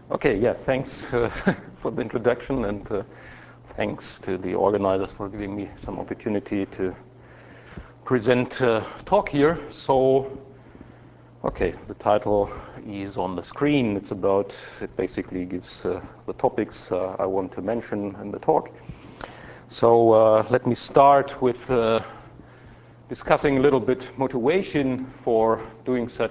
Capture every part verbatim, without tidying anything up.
Okay, yeah, thanks uh, for the introduction, and uh, thanks to the organizers for giving me some opportunity to present a talk here. So, okay, the title is on the screen. It's about, it basically gives uh, the topics uh, I want to mention in the talk. So uh, let me start with uh, discussing a little bit motivation for doing such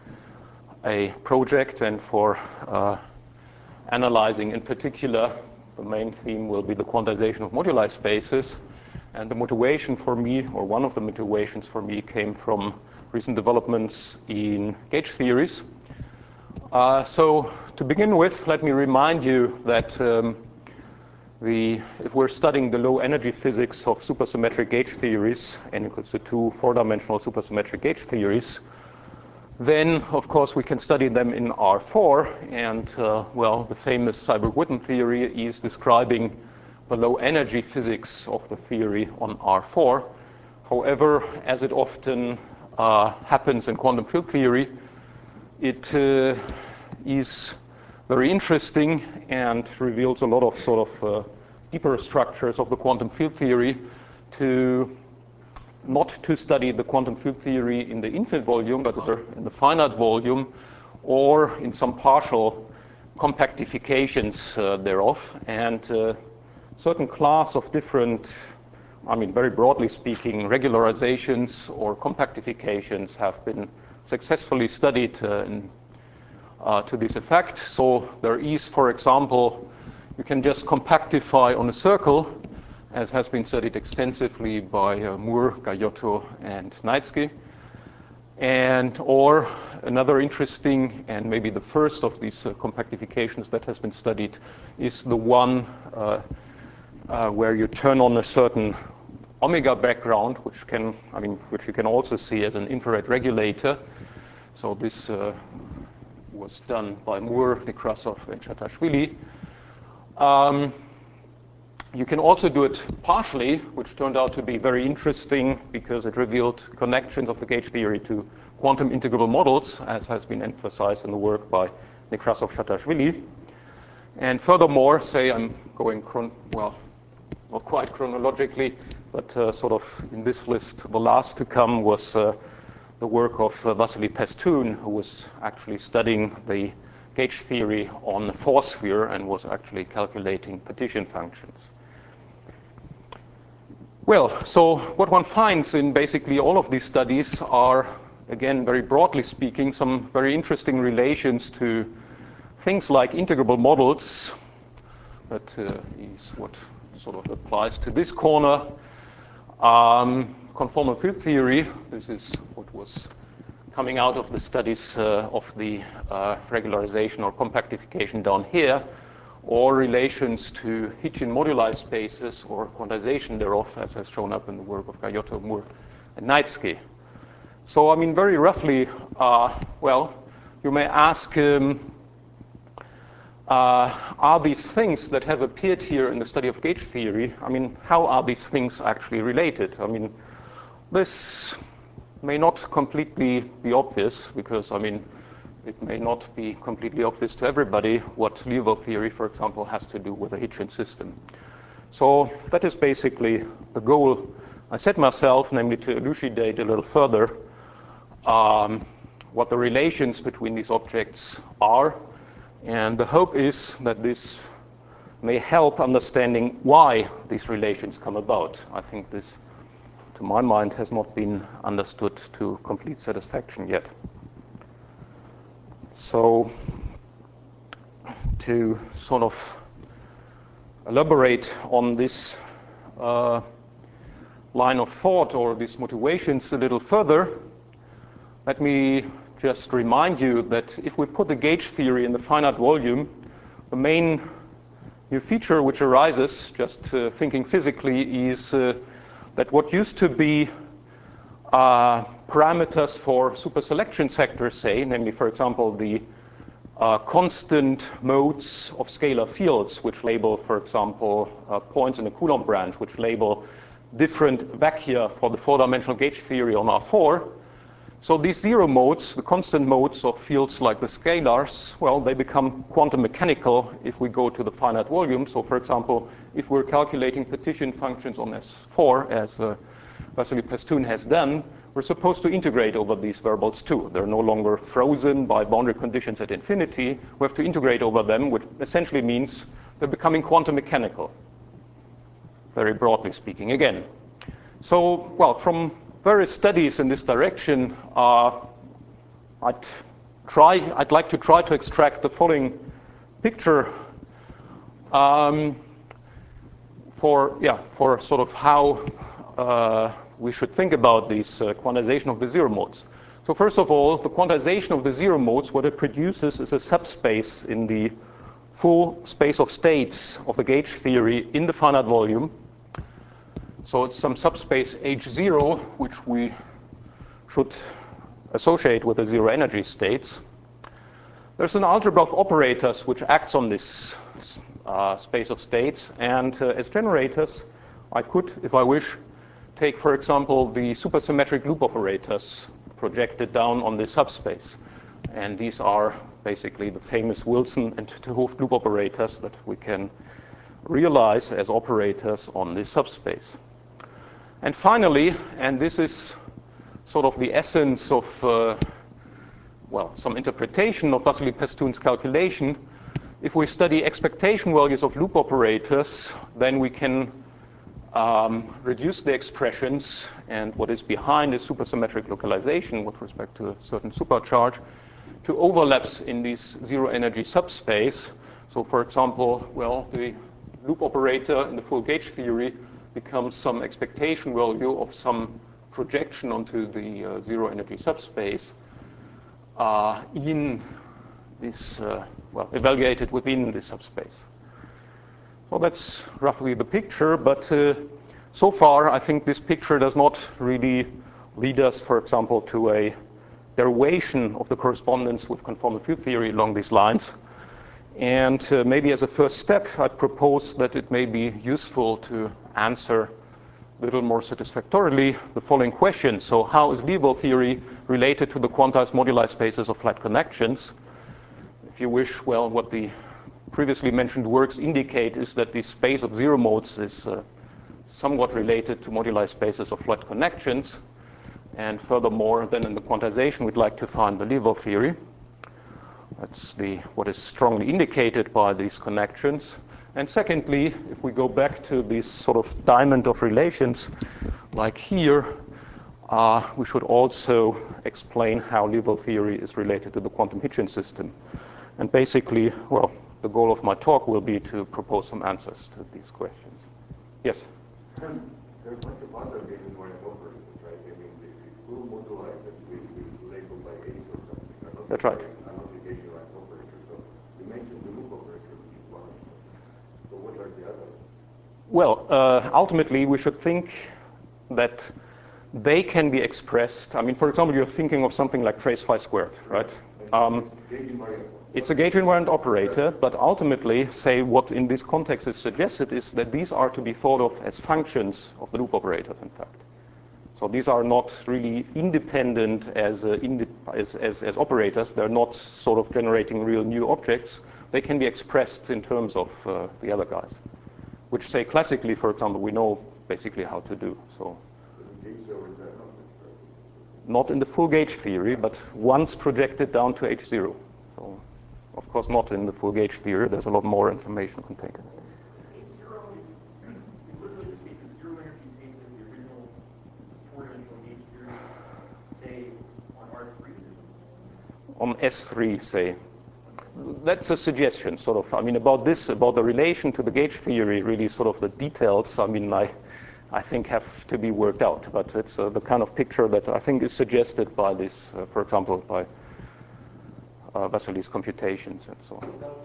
a project and for uh, analyzing in particular. The main theme will be the quantization of moduli spaces. And the motivation for me, or one of the motivations for me, came from recent developments in gauge theories. Uh, so to begin with, let me remind you that um, the, if we're studying the low energy physics of supersymmetric gauge theories, n equals to two four-dimensional supersymmetric gauge theories, then, of course, we can study them in R four, and, uh, well, the famous Seiberg-Witten theory is describing the low energy physics of the theory on R four. However, as it often uh, happens in quantum field theory, it uh, is very interesting and reveals a lot of sort of uh, deeper structures of the quantum field theory to not to study the quantum field theory in the infinite volume, but in the finite volume, or in some partial compactifications uh, thereof. And uh, certain class of different, I mean, very broadly speaking, regularizations or compactifications have been successfully studied uh, in, uh, to this effect. So there is, for example, you can just compactify on a circle, as has been studied extensively by uh, Moore, Gaiotto, and Kneitzsky. And or another interesting, and maybe the first of these uh, compactifications that has been studied, is the one uh, uh, where you turn on a certain omega background, which can, I mean, which you can also see as an infrared regulator. So this uh, was done by Moore, Nekrasov, and Chatashvili. Um, You can also do it partially, which turned out to be very interesting because it revealed connections of the gauge theory to quantum integrable models, as has been emphasized in the work by Nekrasov, Chatashvili. And furthermore, say I'm going, chron well, not quite chronologically, but uh, sort of in this list, the last to come was uh, the work of uh, Vasily Pastun, who was actually studying the gauge theory on the force sphere and was actually calculating partition functions. Well, so what one finds in basically all of these studies are, again, very broadly speaking, some very interesting relations to things like integrable models. That uh, is what sort of applies to this corner. Um, conformal field theory, this is what was coming out of the studies uh, of the uh, regularization or compactification down here, or relations to Hitchin moduli spaces or quantization thereof, as has shown up in the work of Gaiotto, Moore, and Kneitzsky. So, I mean, very roughly, uh, well, you may ask, um, uh, are these things that have appeared here in the study of gauge theory, I mean, how are these things actually related? I mean, this may not completely be obvious because, I mean, it may not be completely obvious to everybody what Liouville theory, for example, has to do with a Hitchin system. So that is basically the goal I set myself, namely to elucidate a little further um, what the relations between these objects are. And the hope is that this may help understanding why these relations come about. I think this, to my mind, has not been understood to complete satisfaction yet. So to sort of elaborate on this uh, line of thought or these motivations a little further, let me just remind you that if we put the gauge theory in the finite volume, the main new feature which arises, just uh, thinking physically, is uh, that what used to be uh, parameters for superselection sectors, say, namely, for example, the uh, constant modes of scalar fields, which label, for example, uh, points in the Coulomb branch, which label different vecchia for the four-dimensional gauge theory on R four, So these zero modes, the constant modes of fields like the scalars, well, they become quantum mechanical if we go to the finite volume. So for example, if we're calculating partition functions on S four, as uh, Vasily Pastun has done, we're supposed to integrate over these variables too. They're no longer frozen by boundary conditions at infinity. We have to integrate over them, which essentially means they're becoming quantum mechanical, very broadly speaking again. So, well, from various studies in this direction, uh, I'd try, I'd like to try to extract the following picture um, for, yeah, for sort of how uh, we should think about this uh, quantization of the zero modes. So first of all, the quantization of the zero modes, what it produces is a subspace in the full space of states of the gauge theory in the finite volume. So it's some subspace H zero, which we should associate with the zero energy states. There's an algebra of operators which acts on this uh, space of states. And uh, as generators, I could, if I wish, take, for example, the supersymmetric loop operators projected down on this subspace. And these are basically the famous Wilson and 't Hooft loop operators that we can realize as operators on this subspace. And finally, and this is sort of the essence of, uh, well, some interpretation of Vasily Pastun's calculation, if we study expectation values of loop operators, then we can um, reduce the expressions, and what is behind is supersymmetric localization with respect to a certain supercharge, to overlaps in this zero energy subspace. So for example, well, the loop operator in the full gauge theory becomes some expectation value of some projection onto the uh, zero energy subspace uh, in this, uh, well, evaluated within this subspace. So that's roughly the picture, but uh, so far I think this picture does not really lead us, for example, to a derivation of the correspondence with conformal field theory along these lines. And uh, maybe as a first step, I'd propose that it may be useful to answer a little more satisfactorily the following question. So how is Liouville theory related to the quantized moduli spaces of flat connections? If you wish, well, what the previously mentioned works indicate is that the space of zero modes is uh, somewhat related to moduli spaces of flat connections. And furthermore, then in the quantization, we'd like to find the Liouville theory. That's the, what is strongly indicated by these connections. And secondly, if we go back to this sort of diamond of relations, like here, uh, we should also explain how Liouville theory is related to the quantum Hitchin system. And basically, well, the goal of my talk will be to propose some answers to these questions. Yes? There's a bunch of other Gaussian operators, right? I mean, the, the full moduli that we, we labeled by H or something. That's right. Are not the Gaussian operators. So you mentioned the loop operator, which is one. So what are the others? Well, uh, ultimately, we should think that they can be expressed. I mean, for example, you're thinking of something like trace phi squared, right? Um, it's a gauge invariant operator, but ultimately, say what in this context is suggested is that these are to be thought of as functions of the loop operators, in fact. So these are not really independent as, uh, indi as, as, as operators. They're not sort of generating real new objects. They can be expressed in terms of uh, the other guys, which say classically, for example, we know basically how to do. So. Not in the full gauge theory, but once projected down to H zero. So, of course, not in the full gauge theory. There's a lot more information contained in it. H zero is literally the space of zero energy states of the original four-dimensional gauge theory, say, on R three or something? On S three, say. That's a suggestion, sort of. I mean, about this, about the relation to the gauge theory, really sort of the details, I mean, I, I think have to be worked out. But it's uh, the kind of picture that I think is suggested by this, uh, for example, by uh, Vasily's computations and so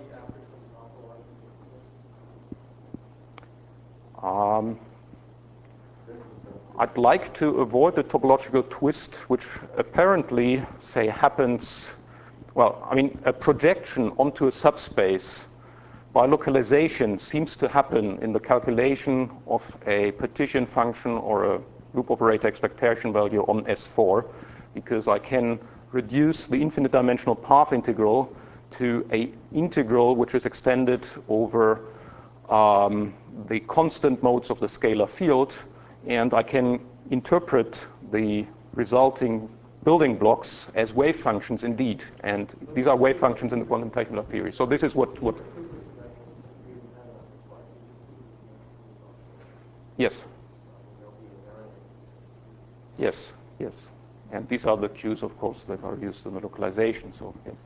on. Um, I'd like to avoid the topological twist, which apparently, say, happens, well, I mean, a projection onto a subspace by localization seems to happen in the calculation of a partition function or a loop operator expectation value on S four. because I can reduce the infinite dimensional path integral to a integral which is extended over um, the constant modes of the scalar field, and I can interpret the resulting building blocks as wave functions indeed, and these are wave functions in the quantum technical theory. So this is what, what yes. Yes, yes. And these are the Qs, of course, that are used in the localization. So, yes.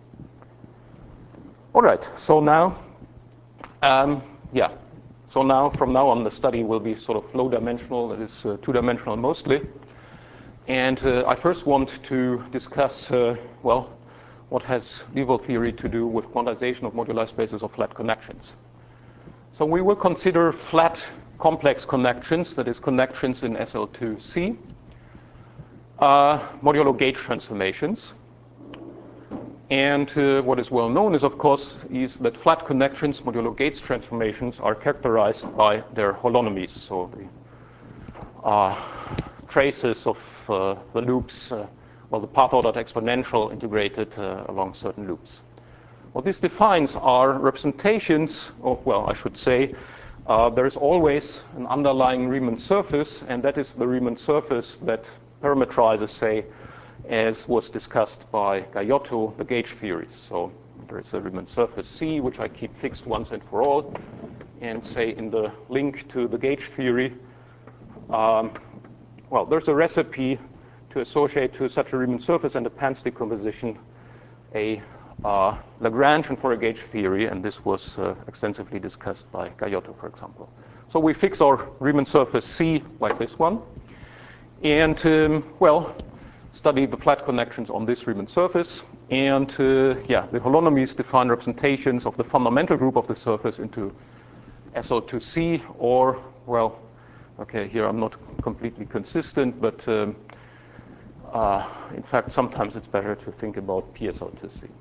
All right. So now, um, yeah. So now, from now on, the study will be sort of low-dimensional. That is uh, two-dimensional mostly. And uh, I first want to discuss, uh, well, what has Liouville theory to do with quantization of moduli spaces of flat connections. So we will consider flat complex connections, that is, connections in S L two C. Uh, modulo gauge transformations. And uh, what is well known is, of course, is that flat connections, modulo gauge transformations, are characterized by their holonomies, so the uh, traces of uh, the loops, uh, well, the path-ordered exponential integrated uh, along certain loops. What this defines are representations, or, well, I should say, uh, there is always an underlying Riemann surface, and that is the Riemann surface that parametrizes, say, as was discussed by Gaiotto, the gauge theories. So there is a Riemann surface C, which I keep fixed once and for all. And say in the link to the gauge theory, um, well, there's a recipe to associate to such a Riemann surface and a Pans decomposition a uh, Lagrangian for a gauge theory, and this was uh, extensively discussed by Gaiotto, for example. So we fix our Riemann surface C like this one. And, um, well, study the flat connections on this Riemann surface. And, uh, yeah, the holonomies define representations of the fundamental group of the surface into S L two C, or, well, okay, here I'm not completely consistent, but um, uh, in fact, sometimes it's better to think about P S L two C.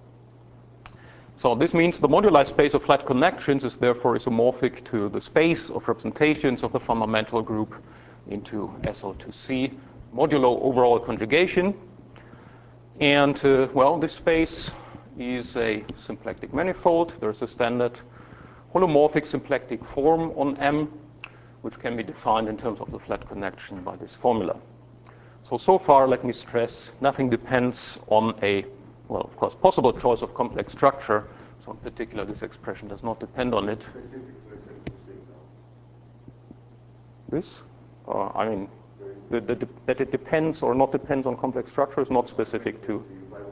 So this means the moduli space of flat connections is therefore isomorphic to the space of representations of the fundamental group into S L two C modulo overall conjugation. And, uh, well, this space is a symplectic manifold. There's a standard holomorphic symplectic form on M, which can be defined in terms of the flat connection by this formula. So, so far, let me stress, nothing depends on a, well, of course, possible choice of complex structure. So in particular, this expression does not depend on it. This? Uh, I mean, the, the, that it depends or not depends on complex structure is not specific to.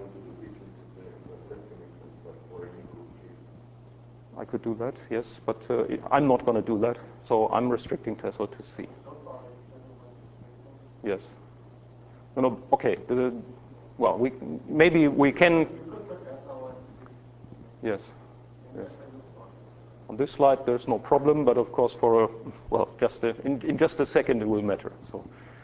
I could do that, yes, but uh, I'm not going to do that. So I'm restricting to S L two C. Yes. No, no, okay. The, well, we maybe we can. Yes. Yes. On this slide, there's no problem, but of course, for a, well, just a, in, in just a second, it will matter. So,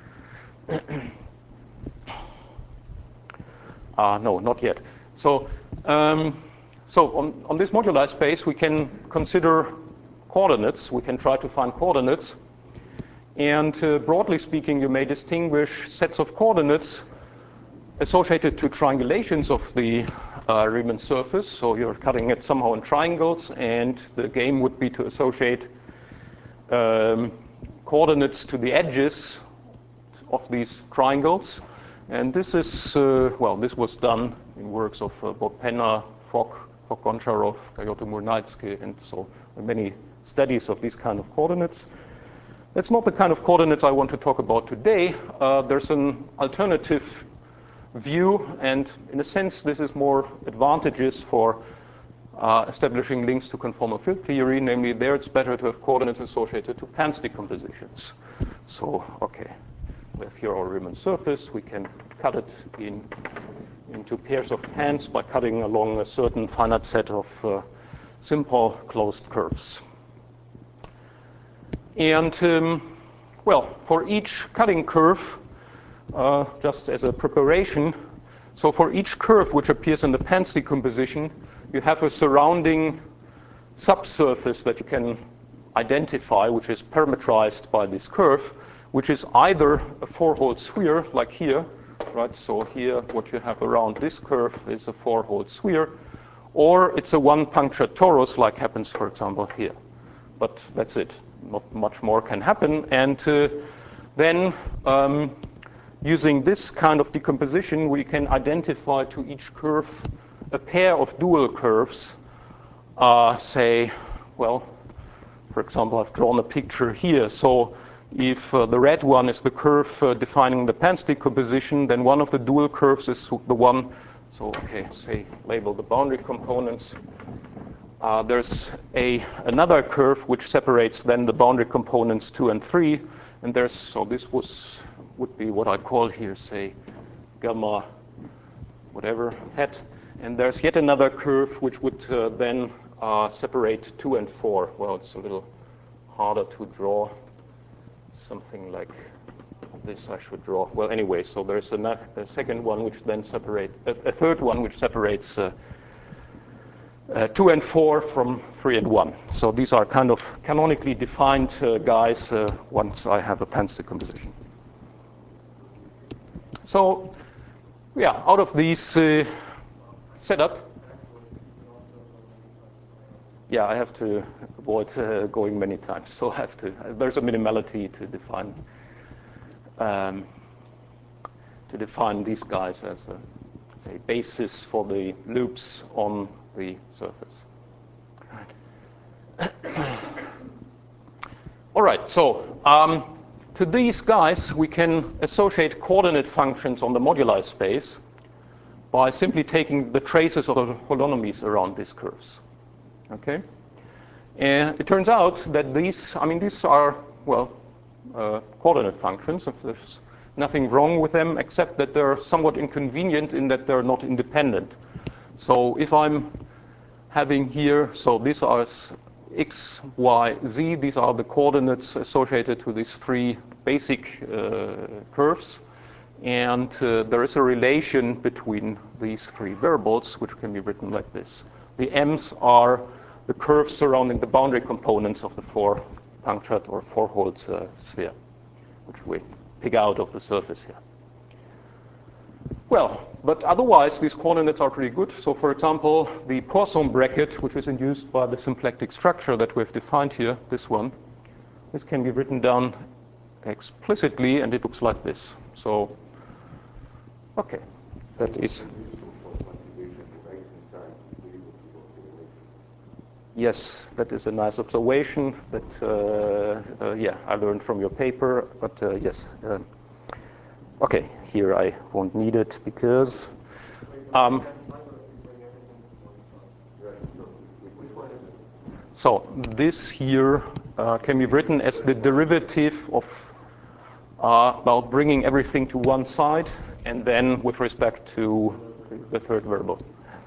uh, no, not yet. So, um, so on, on this moduli space, we can consider coordinates. We can try to find coordinates. And uh, broadly speaking, you may distinguish sets of coordinates associated to triangulations of the uh, Riemann surface. So you're cutting it somehow in triangles, and the game would be to associate um, coordinates to the edges of these triangles. And this is, uh, well, this was done in works of uh, Bob Penna, Fock, Fock Goncharov, Gaiotto Murnaitsky, and so many studies of these kind of coordinates. That's not the kind of coordinates I want to talk about today. Uh, there's an alternative view, and in a sense, this is more advantageous for uh, establishing links to conformal field theory. Namely, there it's better to have coordinates associated to Pans decompositions. So, okay, we have here our Riemann surface. We can cut it in into pairs of Pans by cutting along a certain finite set of uh, simple closed curves. And, um, well, for each cutting curve, uh, just as a preparation, so for each curve which appears in the Pans decomposition, you have a surrounding subsurface that you can identify, which is parametrized by this curve, which is either a four-hole sphere, like here, right? So here, what you have around this curve is a four-hole sphere, or it's a one-punctured torus, like happens, for example, here. But that's it. Not much more can happen. And uh, then, um, using this kind of decomposition, we can identify to each curve a pair of dual curves. Uh, say, well, for example, I've drawn a picture here. So if uh, the red one is the curve uh, defining the Pence decomposition, then one of the dual curves is the one. So, okay, say, label the boundary components. Uh, there's a another curve which separates then the boundary components two and three. And there's, so this was would be what I call here, say, gamma whatever hat. And there's yet another curve which would uh, then uh, separate two and four. Well, it's a little harder to draw. Something like this I should draw. Well, anyway, so there's a, a second one which then separate a, a third one which separates uh, uh, two and four from three and one. So these are kind of canonically defined uh, guys uh, once I have a Pence decomposition. So, yeah, out of these uh, setup. Yeah, I have to avoid uh, going many times, so I have to. There's a minimality to define um, to define these guys as a say basis for the loops on the surface. Right. All right. So um, to these guys, we can associate coordinate functions on the moduli space by simply taking the traces of the holonomies around these curves. Okay, and it turns out that these, I mean, these are, well, uh, coordinate functions. There's nothing wrong with them except that they're somewhat inconvenient in that they're not independent. So if I'm having here, so these are x, y, z, these are the coordinates associated to these three basic uh, curves. And uh, there is a relation between these three variables, which can be written like this. The m's are the curves surrounding the boundary components of the four-punctured or four-holed uh, sphere, which we pick out of the surface here. Well, but otherwise, these coordinates are pretty good. So, for example, the Poisson bracket, which is induced by the symplectic structure that we've defined here, this one, this can be written down explicitly, and it looks like this. So, okay, that is. Yes, that is a nice observation that, uh, uh, yeah, I learned from your paper, but uh, yes. Uh, okay, here I won't need it because, um, so this here uh, can be written as the derivative of, uh, well, bringing everything to one side, and then with respect to the third variable.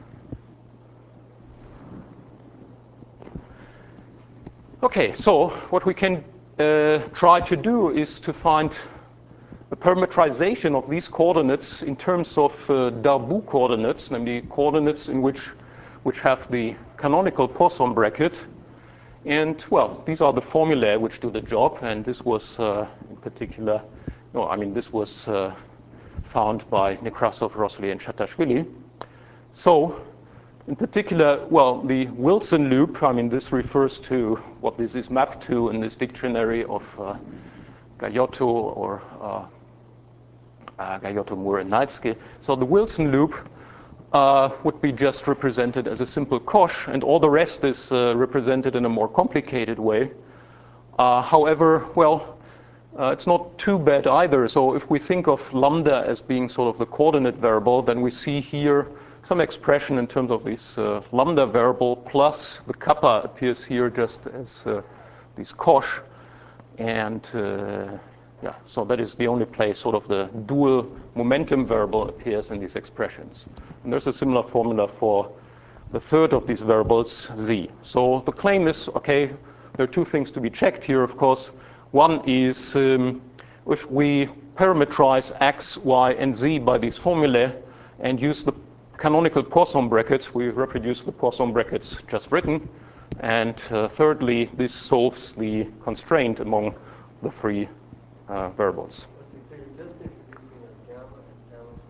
Okay, so what we can uh, try to do is to find a parametrization of these coordinates in terms of uh, Darboux coordinates, namely coordinates in which which have the canonical Poisson bracket. And well, these are the formulae which do the job. And this was uh, in particular, no, I mean this was uh, found by Nekrasov, Rossley, and Chatashvili. So. In particular, well, the Wilson loop, I mean, this refers to what this is mapped to in this dictionary of uh, Gayotto or uh, uh, Gayotto, Moore, and Knightsky. So the Wilson loop uh, would be just represented as a simple cosh, and all the rest is uh, represented in a more complicated way. Uh, however, well, uh, it's not too bad either. So if we think of lambda as being sort of the coordinate variable, then we see here some expression in terms of this uh, lambda variable plus the kappa appears here just as uh, this cosh. And uh, yeah, so that is the only place sort of the dual momentum variable appears in these expressions. And there's a similar formula for the third of these variables, z. So the claim is, okay, there are two things to be checked here, of course. One is um, if we parameterize x, y, and z by these formulae and use the canonical Poisson brackets, we reproduce the Poisson brackets just written. And uh, thirdly, this solves the constraint among the three uh, variables. So you're just introducing a gamma and L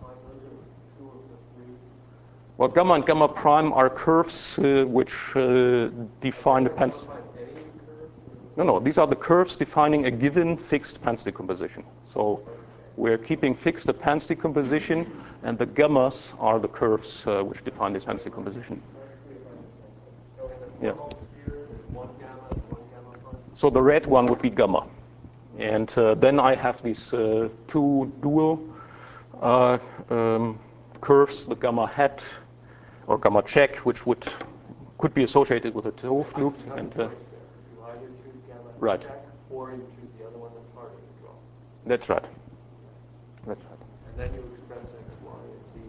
Well, gamma and gamma prime are curves uh, which uh, define the Pans. No, no, these are the curves defining a given fixed Pans decomposition. So we're keeping fixed the Pans decomposition, and the gammas are the curves uh, which define this Pans decomposition. Yeah. So the red one would be gamma. And uh, then I have these uh, two dual uh, um, curves, the gamma hat or gamma check, which would could be associated with a 't Hooft loop. And, uh, you either choose gamma right. check, or you choose the other one that's harder to draw. That's right. That's right. And then you express x, y, and z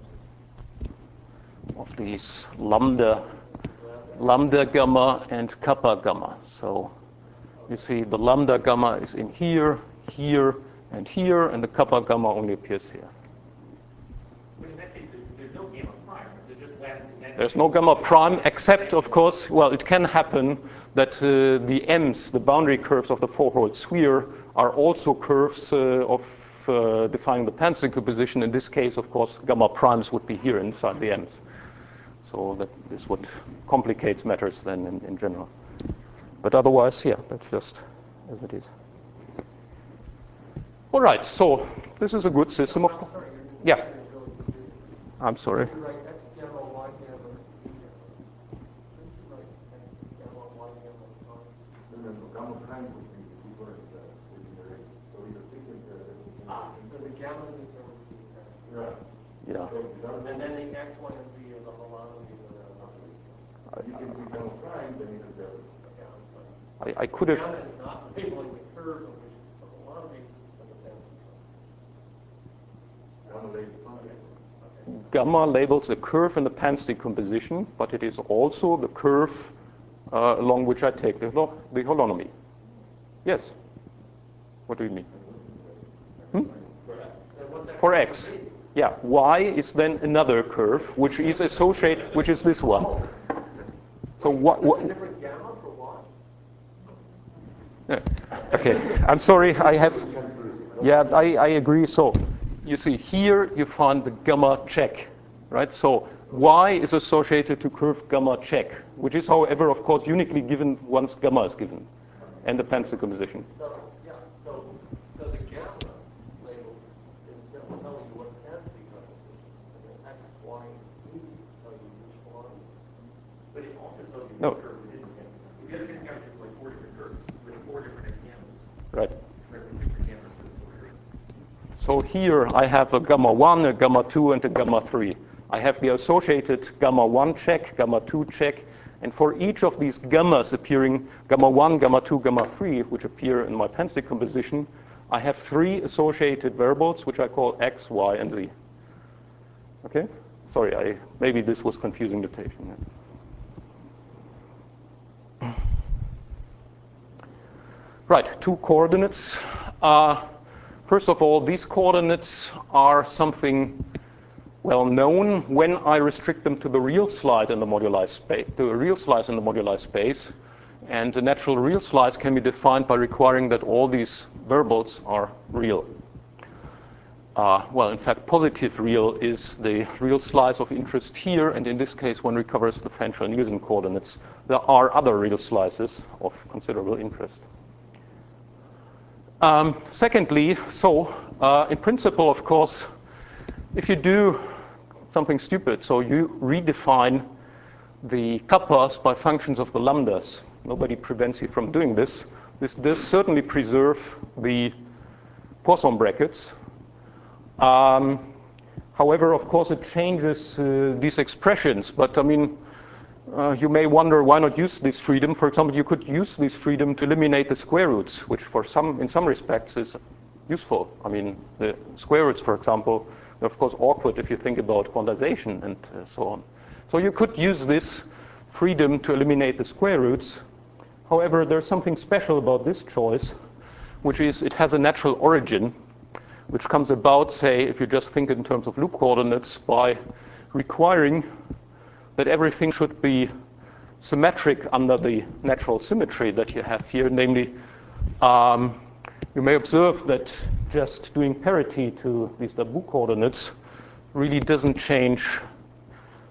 in terms Of these lambda, lambda gamma and kappa gamma. So you see the lambda gamma is in here, here, and here, and the kappa gamma only appears here. But in that case, there's no gamma prime. There's just lambda. There's no gamma prime, except, of course, well, it can happen that uh, the m's, the boundary curves of the four-hole sphere, are also curves uh, of uh, defining the Pans decomposition. In this case, of course, gamma primes would be here inside the m's. So that this would complicates matters then in, in general. But otherwise, yeah, that's just as it is. All right, so this is a good system of. Yeah. I'm sorry. You write x gamma, y gamma, z gamma. Shouldn't you write x gamma, y gamma, prime? No, no, no, gamma prime would be different uh, in the ring. So it's a second. Uh, Ah, so the gamma is the z gamma. yeah. Yeah. So without And then the x, y, and z are the holonomy that are not. you can do gamma prime, then it's a I, I could have. Gamma is not labeling the curve of which the holonomy of the Pans. gamma label. Gamma labels a curve in the Pans decomposition, but it is also the curve uh, along which I take the, holo the holonomy. Yes. What do you mean? Hmm? For x. Yeah. Y is then another curve, which is associated, which is this one. So what? what Different gamma for y? Yeah. Okay, I'm sorry, I have, yeah, I, I agree. So you see here you find the gamma check, right? So y is associated to curve gamma check, which is, however, of course, uniquely given once gamma is given, and the Pans decomposition. So, yeah, so, so the gamma label is going to tell you what Pans decomposition, and the x, y, and z tell you which holonomy. But it also tells you No. what curve within the gamma. If you have a gamma with like four different curves, with four different x gammas, Right. right, with different gammas for the four curves. So here I have a gamma one, a gamma two, and a gamma three. I have the associated gamma one check, gamma two check, and for each of these gammas appearing, gamma one, gamma two, gamma three, which appear in my Pans decomposition, I have three associated variables, which I call x, y, and z. Okay? Sorry, I, maybe this was confusing notation. Right, two coordinates. Uh, first of all, these coordinates are something well known when I restrict them to the real slide in the moduli space, to a real slice in the moduli space. And the natural real slice can be defined by requiring that all these variables are real. Uh, well, in fact, positive real is the real slice of interest here, and in this case, one recovers the Fairchild-Nielsen coordinates. There are other real slices of considerable interest. Um, secondly, so uh, in principle, of course, if you do something stupid, so you redefine the kappas by functions of the lambdas, nobody prevents you from doing this. This does certainly preserve the Poisson brackets. Um, however, of course, it changes uh, these expressions. But I mean, uh, you may wonder why not use this freedom. For example, you could use this freedom to eliminate the square roots, which, for some, in some respects, is useful. I mean, the square roots, for example, are of course awkward if you think about quantization and uh, so on. So you could use this freedom to eliminate the square roots. However, there's something special about this choice, which is it has a natural origin, which comes about, say, if you just think in terms of loop coordinates, by requiring that everything should be symmetric under the natural symmetry that you have here. Namely, um, you may observe that just doing parity to these Darboux coordinates really doesn't change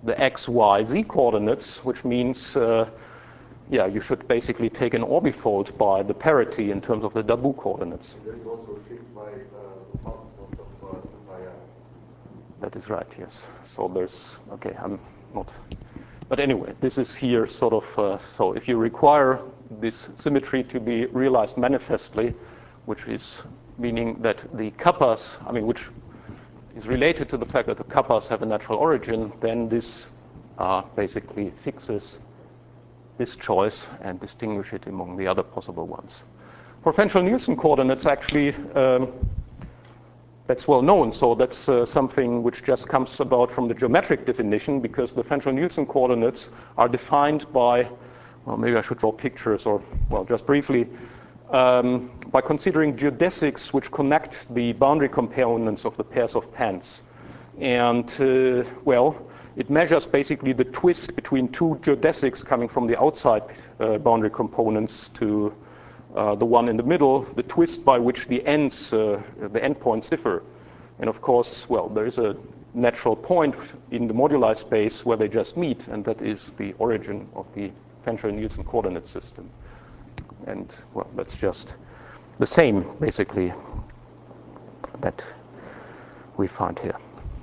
the x, y, z coordinates, which means, uh, yeah, you should basically take an orbifold by the parity in terms of the Dabou coordinates. There is also shaped by uh, multiples of uh, two pi r. That is right, yes. So there's, okay, I'm not, but anyway, this is here sort of, uh, so if you require this symmetry to be realized manifestly, which is meaning that the kappas, I mean, which is related to the fact that the kappas have a natural origin, then this uh, basically fixes this choice and distinguish it among the other possible ones. For Fenchel-Nielsen coordinates, actually, um, that's well known. So that's uh, something which just comes about from the geometric definition, because the Fenchel-Nielsen coordinates are defined by, well, maybe I should draw pictures, or, well, just briefly, um, by considering geodesics which connect the boundary components of the pairs of pans. And, uh, well, it measures basically the twist between two geodesics coming from the outside uh, boundary components to uh, the one in the middle, the twist by which the ends, uh, the endpoints differ. And of course, well, there is a natural point in the moduli space where they just meet, and that is the origin of the Fenchel-Nielsen coordinate system. And, well, that's just the same, basically, that we find here.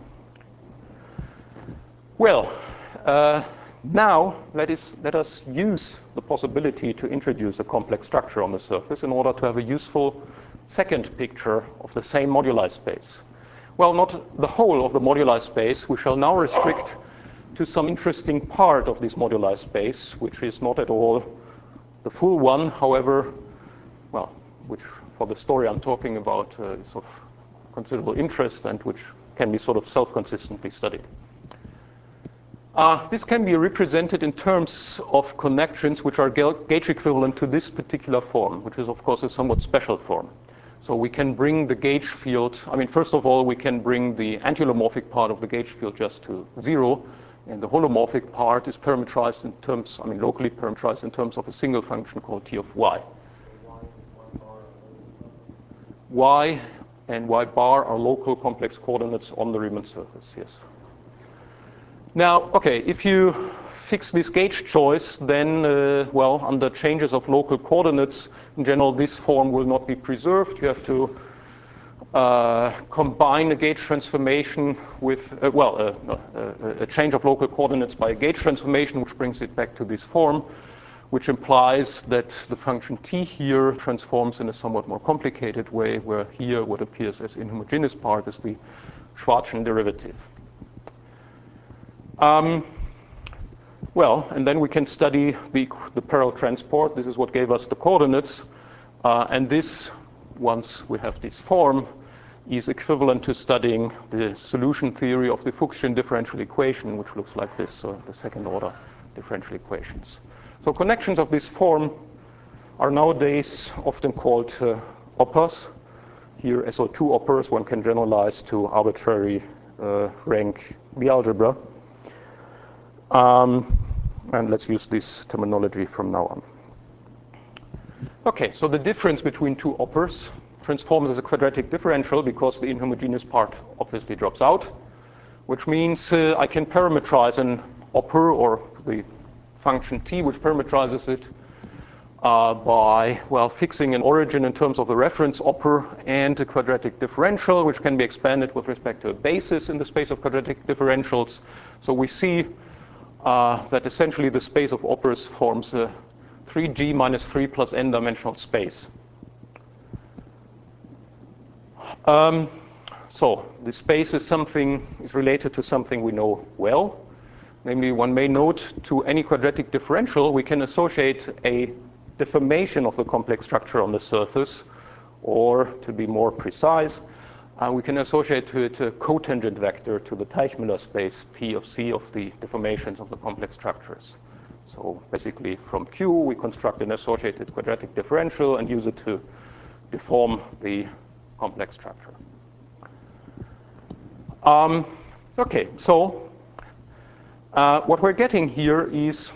Well, uh, now let us, let us use the possibility to introduce a complex structure on the surface in order to have a useful second picture of the same moduli space. Well, not the whole of the moduli space. We shall now restrict to some interesting part of this moduli space, which is not at all the full one, however, well, which for the story I'm talking about uh, is of considerable interest and which can be sort of self-consistently studied. Uh, this can be represented in terms of connections which are gauge equivalent to this particular form, which is, of course, a somewhat special form. So we can bring the gauge field, I mean, first of all, we can bring the anti-holomorphic part of the gauge field just to zero, and the holomorphic part is parametrized in terms, I mean, locally parametrized in terms of a single function called T of y. Y and y bar are local complex coordinates on the Riemann surface, yes. Now, okay, if you fix this gauge choice, then, uh, well, under changes of local coordinates, in general, this form will not be preserved. You have to uh, combine a gauge transformation with, uh, well, uh, no, uh, a change of local coordinates by a gauge transformation, which brings it back to this form, which implies that the function t here transforms in a somewhat more complicated way, where here what appears as inhomogeneous part is the Schwarzian derivative. Um, well, and then we can study the, the parallel transport. This is what gave us the coordinates. Uh, and this, once we have this form, is equivalent to studying the solution theory of the Fuchsian differential equation, which looks like this, so the second order differential equations. So connections of this form are nowadays often called uh, oppers. Here, S O two oppers, one can generalize to arbitrary uh, rank the algebra. Um, and let's use this terminology from now on. Okay, so the difference between two oppers transforms as a quadratic differential because the inhomogeneous part obviously drops out, which means uh, I can parameterize an opper, or the function t, which parameterizes it uh, by, well, fixing an origin in terms of the reference opper and a quadratic differential, which can be expanded with respect to a basis in the space of quadratic differentials. So we see Uh, that essentially the space of oppers forms a three G minus three plus n dimensional space. Um, so the space is something, is related to something we know well. Namely, one may note to any quadratic differential, we can associate a deformation of the complex structure on the surface, or to be more precise, Uh, we can associate to it a cotangent vector to the Teichmüller space T of C of the deformations of the complex structures. So basically from Q, we construct an associated quadratic differential and use it to deform the complex structure. Um, okay, so uh, what we're getting here is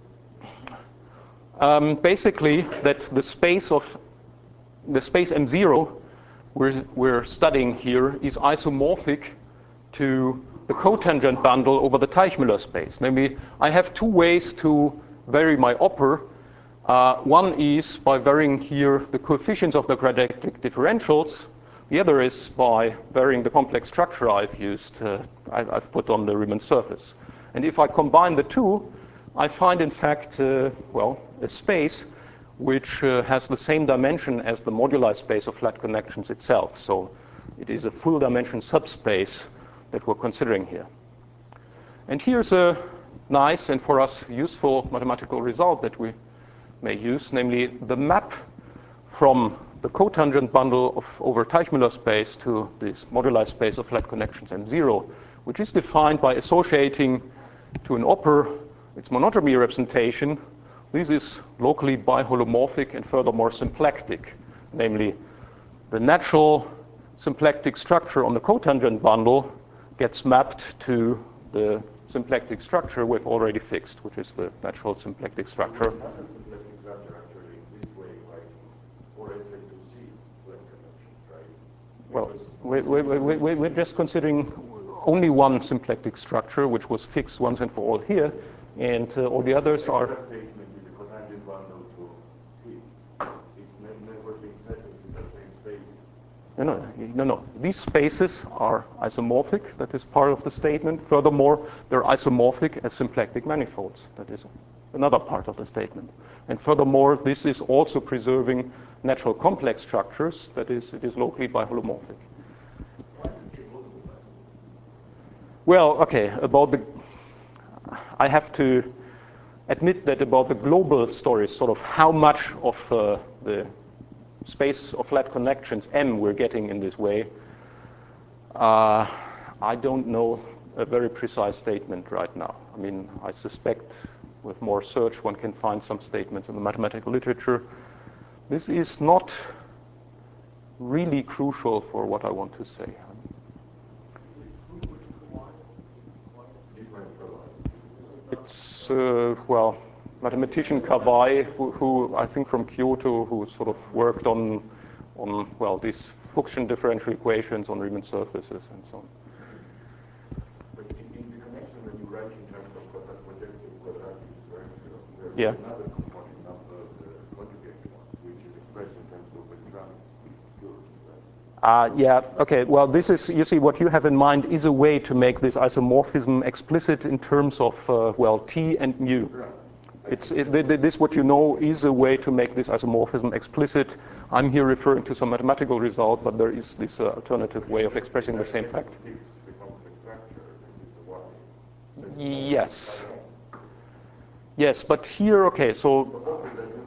um, basically that the space of the space M zero we're, we're studying here is isomorphic to the cotangent bundle over the Teichmüller space. Namely, I have two ways to vary my upper. Uh, one is by varying here the coefficients of the quadratic differentials. The other is by varying the complex structure I've used, uh, I've put on the Riemann surface. And if I combine the two, I find, in fact, uh, well, a space which uh, has the same dimension as the moduli space of flat connections itself. So it is a full dimension subspace that we're considering here. And here's a nice and for us useful mathematical result that we may use, namely the map from the cotangent bundle of over Teichmüller space to this moduli space of flat connections M zero, which is defined by associating to an upper its monodromy representation. This is locally biholomorphic and furthermore symplectic, namely the natural symplectic structure on the cotangent bundle gets mapped to the symplectic structure we've already fixed, which is the natural symplectic structure. Another symplectic structure actually in this way, like for S A two C flat connections, right? Well, we, we, we, we, we're just considering only one symplectic structure, which was fixed once and for all here, and uh, all the others are. Extra statement with the cotangent bundle to C. It's ne- never been set in the same space. No, no, no, no. These spaces are isomorphic. That is part of the statement. Furthermore, they're isomorphic as symplectic manifolds. That is another part of the statement. And furthermore, this is also preserving natural complex structures. That is, it is locally biholomorphic. Well, okay, about the, I have to admit that about the global story, sort of how much of uh, the space of flat connections M we're getting in this way, uh, I don't know a very precise statement right now. I mean, I suspect with more search one can find some statements in the mathematical literature. This is not really crucial for what I want to say. It's, uh, well, mathematician Kawai, who, who I think from Kyoto, who sort of worked on, on well, these Fuchsian differential equations on Riemann surfaces and so on. But in, in the connection when you write in terms of quadrat- projective quadratic differential, there's Yeah. another component of the, the conjugate one, which is expressed in terms of Beltrami. Uh, yeah, okay, well, this is, you see, what you have in mind is a way to make this isomorphism explicit in terms of, uh, well, T and mu. It's, it, this, what you know, is a way to make this isomorphism explicit. I'm here referring to some mathematical result, but there is this uh, alternative way of expressing the same fact. Yes. Yes, but here, okay, so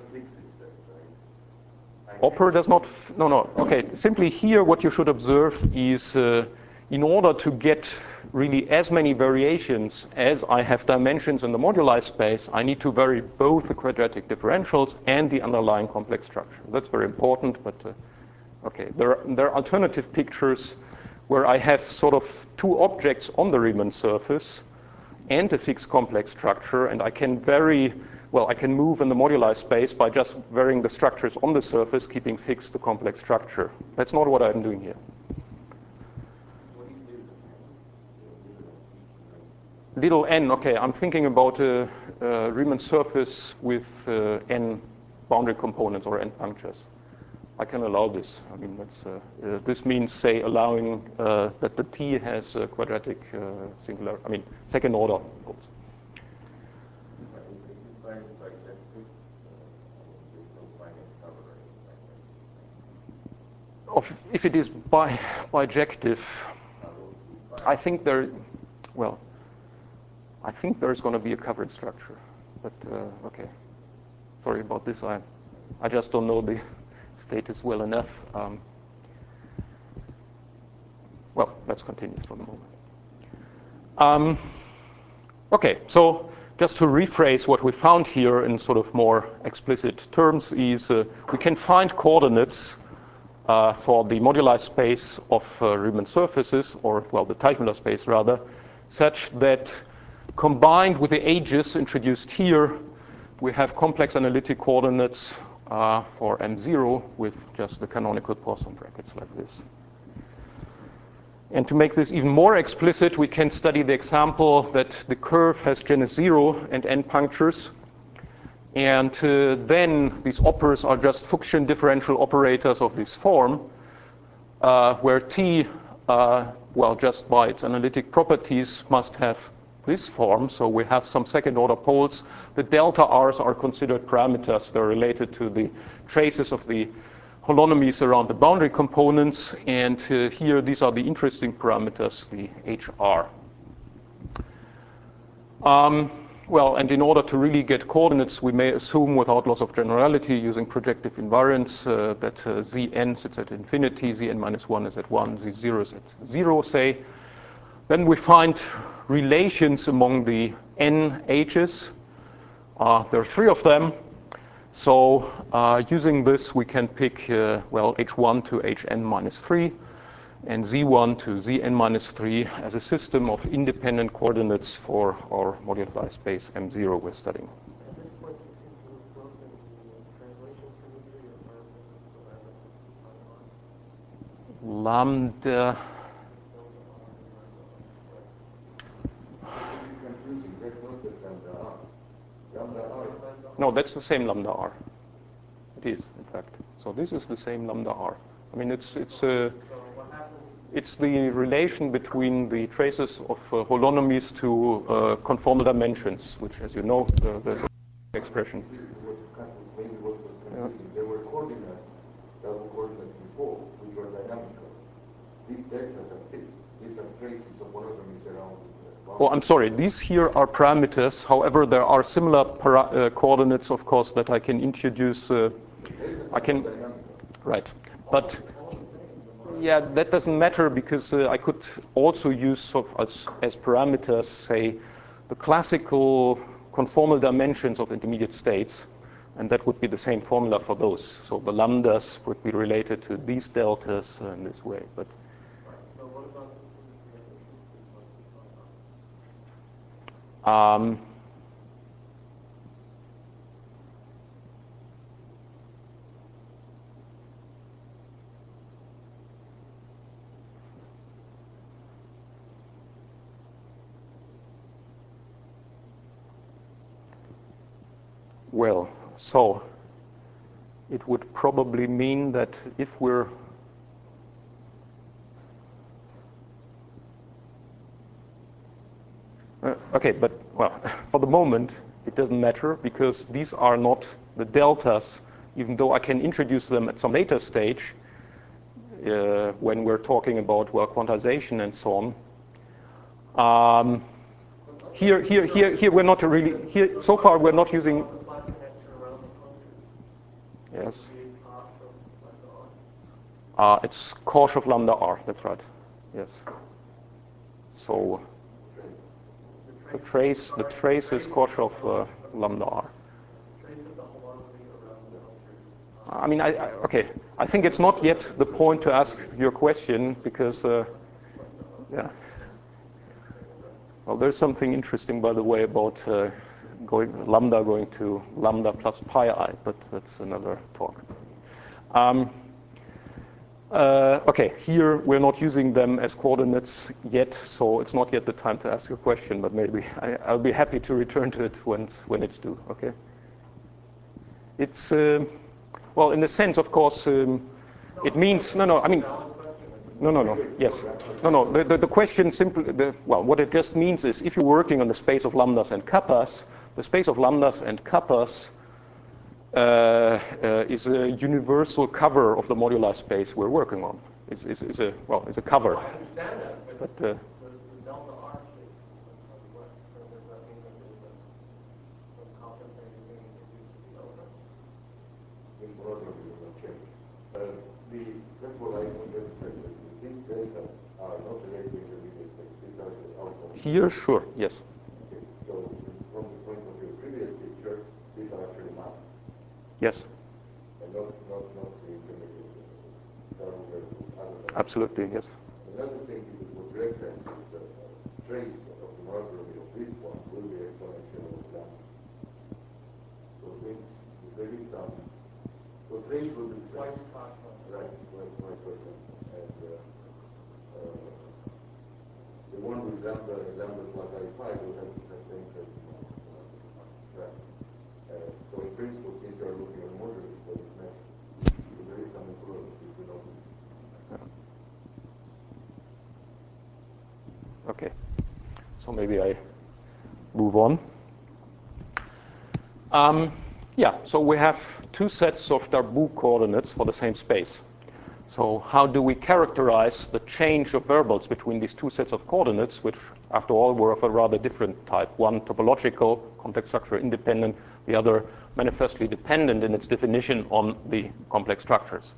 Upper does not, f- no, no, okay. Simply here what you should observe is uh, in order to get really as many variations as I have dimensions in the moduli space, I need to vary both the quadratic differentials and the underlying complex structure. That's very important, but uh, okay. There are, there are alternative pictures where I have sort of two objects on the Riemann surface and a fixed complex structure, and I can vary, well, I can move in the moduli space by just varying the structures on the surface, keeping fixed the complex structure. That's not what I'm doing here. Little n, okay, I'm thinking about a, a Riemann surface with uh, n boundary components or n punctures. I can allow this. I mean, that's, uh, uh, this means, say, allowing uh, that the T has a quadratic uh, singular, I mean, second order. Oops. Of, if it is bi bijective, I think there, well, I think there's going to be a covered structure. But, uh, okay. Sorry about this. I, I just don't know the status well enough. Um, well, let's continue for the moment. Um, okay, so just to rephrase what we found here in sort of more explicit terms is uh, we can find coordinates uh, for the moduli space of uh, Riemann surfaces, or, well, the Teichmüller space rather, such that combined with the ages introduced here, we have complex analytic coordinates Uh, for M zero with just the canonical Poisson brackets like this. And to make this even more explicit, we can study the example that the curve has genus zero and n punctures. And uh, then these operas are just function differential operators of this form, uh, where t, uh, well, just by its analytic properties, must have this form. So we have some second order poles. The delta r's are considered parameters. They're related to the traces of the holonomies around the boundary components. And uh, here, these are the interesting parameters, the H R. Um, well, and in order to really get coordinates, we may assume without loss of generality using projective invariance uh, that uh, Zn sits at infinity, Zn minus one is at one, Z zero is at zero, say. Then we find relations among the n h's. Uh, there are three of them. So uh, using this, we can pick, uh, well, h one to hn minus three and z one to zn minus three as a system of independent coordinates for our moduli space M zero we're studying. At this point, it seems to have broken the translation symmetry of Lambda. Confusing. That's not the lambda r. Lambda r. No, that's the same lambda r. It is, in fact. So this is the same lambda r. I mean, it's it's uh, it's the relation between the traces of uh, holonomies to uh, conformal dimensions, which, as you know, uh, there's an expression. Maybe what was confusing. There were coordinates, double coordinates before, which were dynamical. These deltas are fixed. These are traces of holonomies around. Oh, I'm sorry. These here are parameters. However, there are similar para uh, coordinates, of course, that I can introduce. Uh, I can, right. But yeah, that doesn't matter because uh, I could also use sort of as, as parameters, say, the classical conformal dimensions of intermediate states, and that would be the same formula for those. So the lambdas would be related to these deltas in this way. But So what about um, well, so it would probably mean that if we're uh, okay, but well, for the moment it doesn't matter because these are not the deltas, even though I can introduce them at some later stage uh, when we're talking about, well, quantization and so on. Um, here, here, here, here we're not really here. So far, we're not using. Yes. Uh, it's Korsakoff lambda r. That's right. Yes. So the trace, the trace is Korsakoff uh, lambda r. I mean, I, I, okay. I think it's not yet the point to ask your question because, uh, yeah. Well, there's something interesting, by the way, about uh, going lambda going to lambda plus pi I, but that's another talk. Um, uh, okay, here we're not using them as coordinates yet, so it's not yet the time to ask your question, but maybe I, I'll be happy to return to it when, when it's due, okay? It's, uh, well, in the sense, of course, um, it means, no, no, I mean, no, no, no, yes. No, no, the, the, the question simply, the, well, what it just means is if you're working on the space of lambdas and kappas, the space of lambdas and kappas uh, uh, is a universal cover of the modular space we're working on. It's, it's, it's a, well, it's a cover. I understand that, but, but uh, the, the delta R shape is what? So does that mean that there's a, some compensating thing introduced to the delta? This monodromy will not change. Uh, the, that's what I want to stress. These deltas are not related to intermediate states. These are the outcomes. here, sure, yes. Okay. So from the point of view of previous picture, these are actually masks. Yes. And not, not, not the intermediate states. Absolutely, yes. Another thing is that what Greg said is that trace of the monodromy of this one will be exponential of lambda. So things, there is some, so trace will be Twice twice. Cosmo. Right, twice, twice, twice. And uh, uh, the one with lambda lambda plus I pi will have the same kind of track. Uh, so in principle, since you are looking at modulus for this mesh, there is some equivalence between all these. Okay, so maybe I move on. Um, yeah, so we have two sets of Darboux coordinates for the same space. So how do we characterize the change of variables between these two sets of coordinates, which after all were of a rather different type? One topological, complex structure independent, the other manifestly dependent in its definition on the complex structures.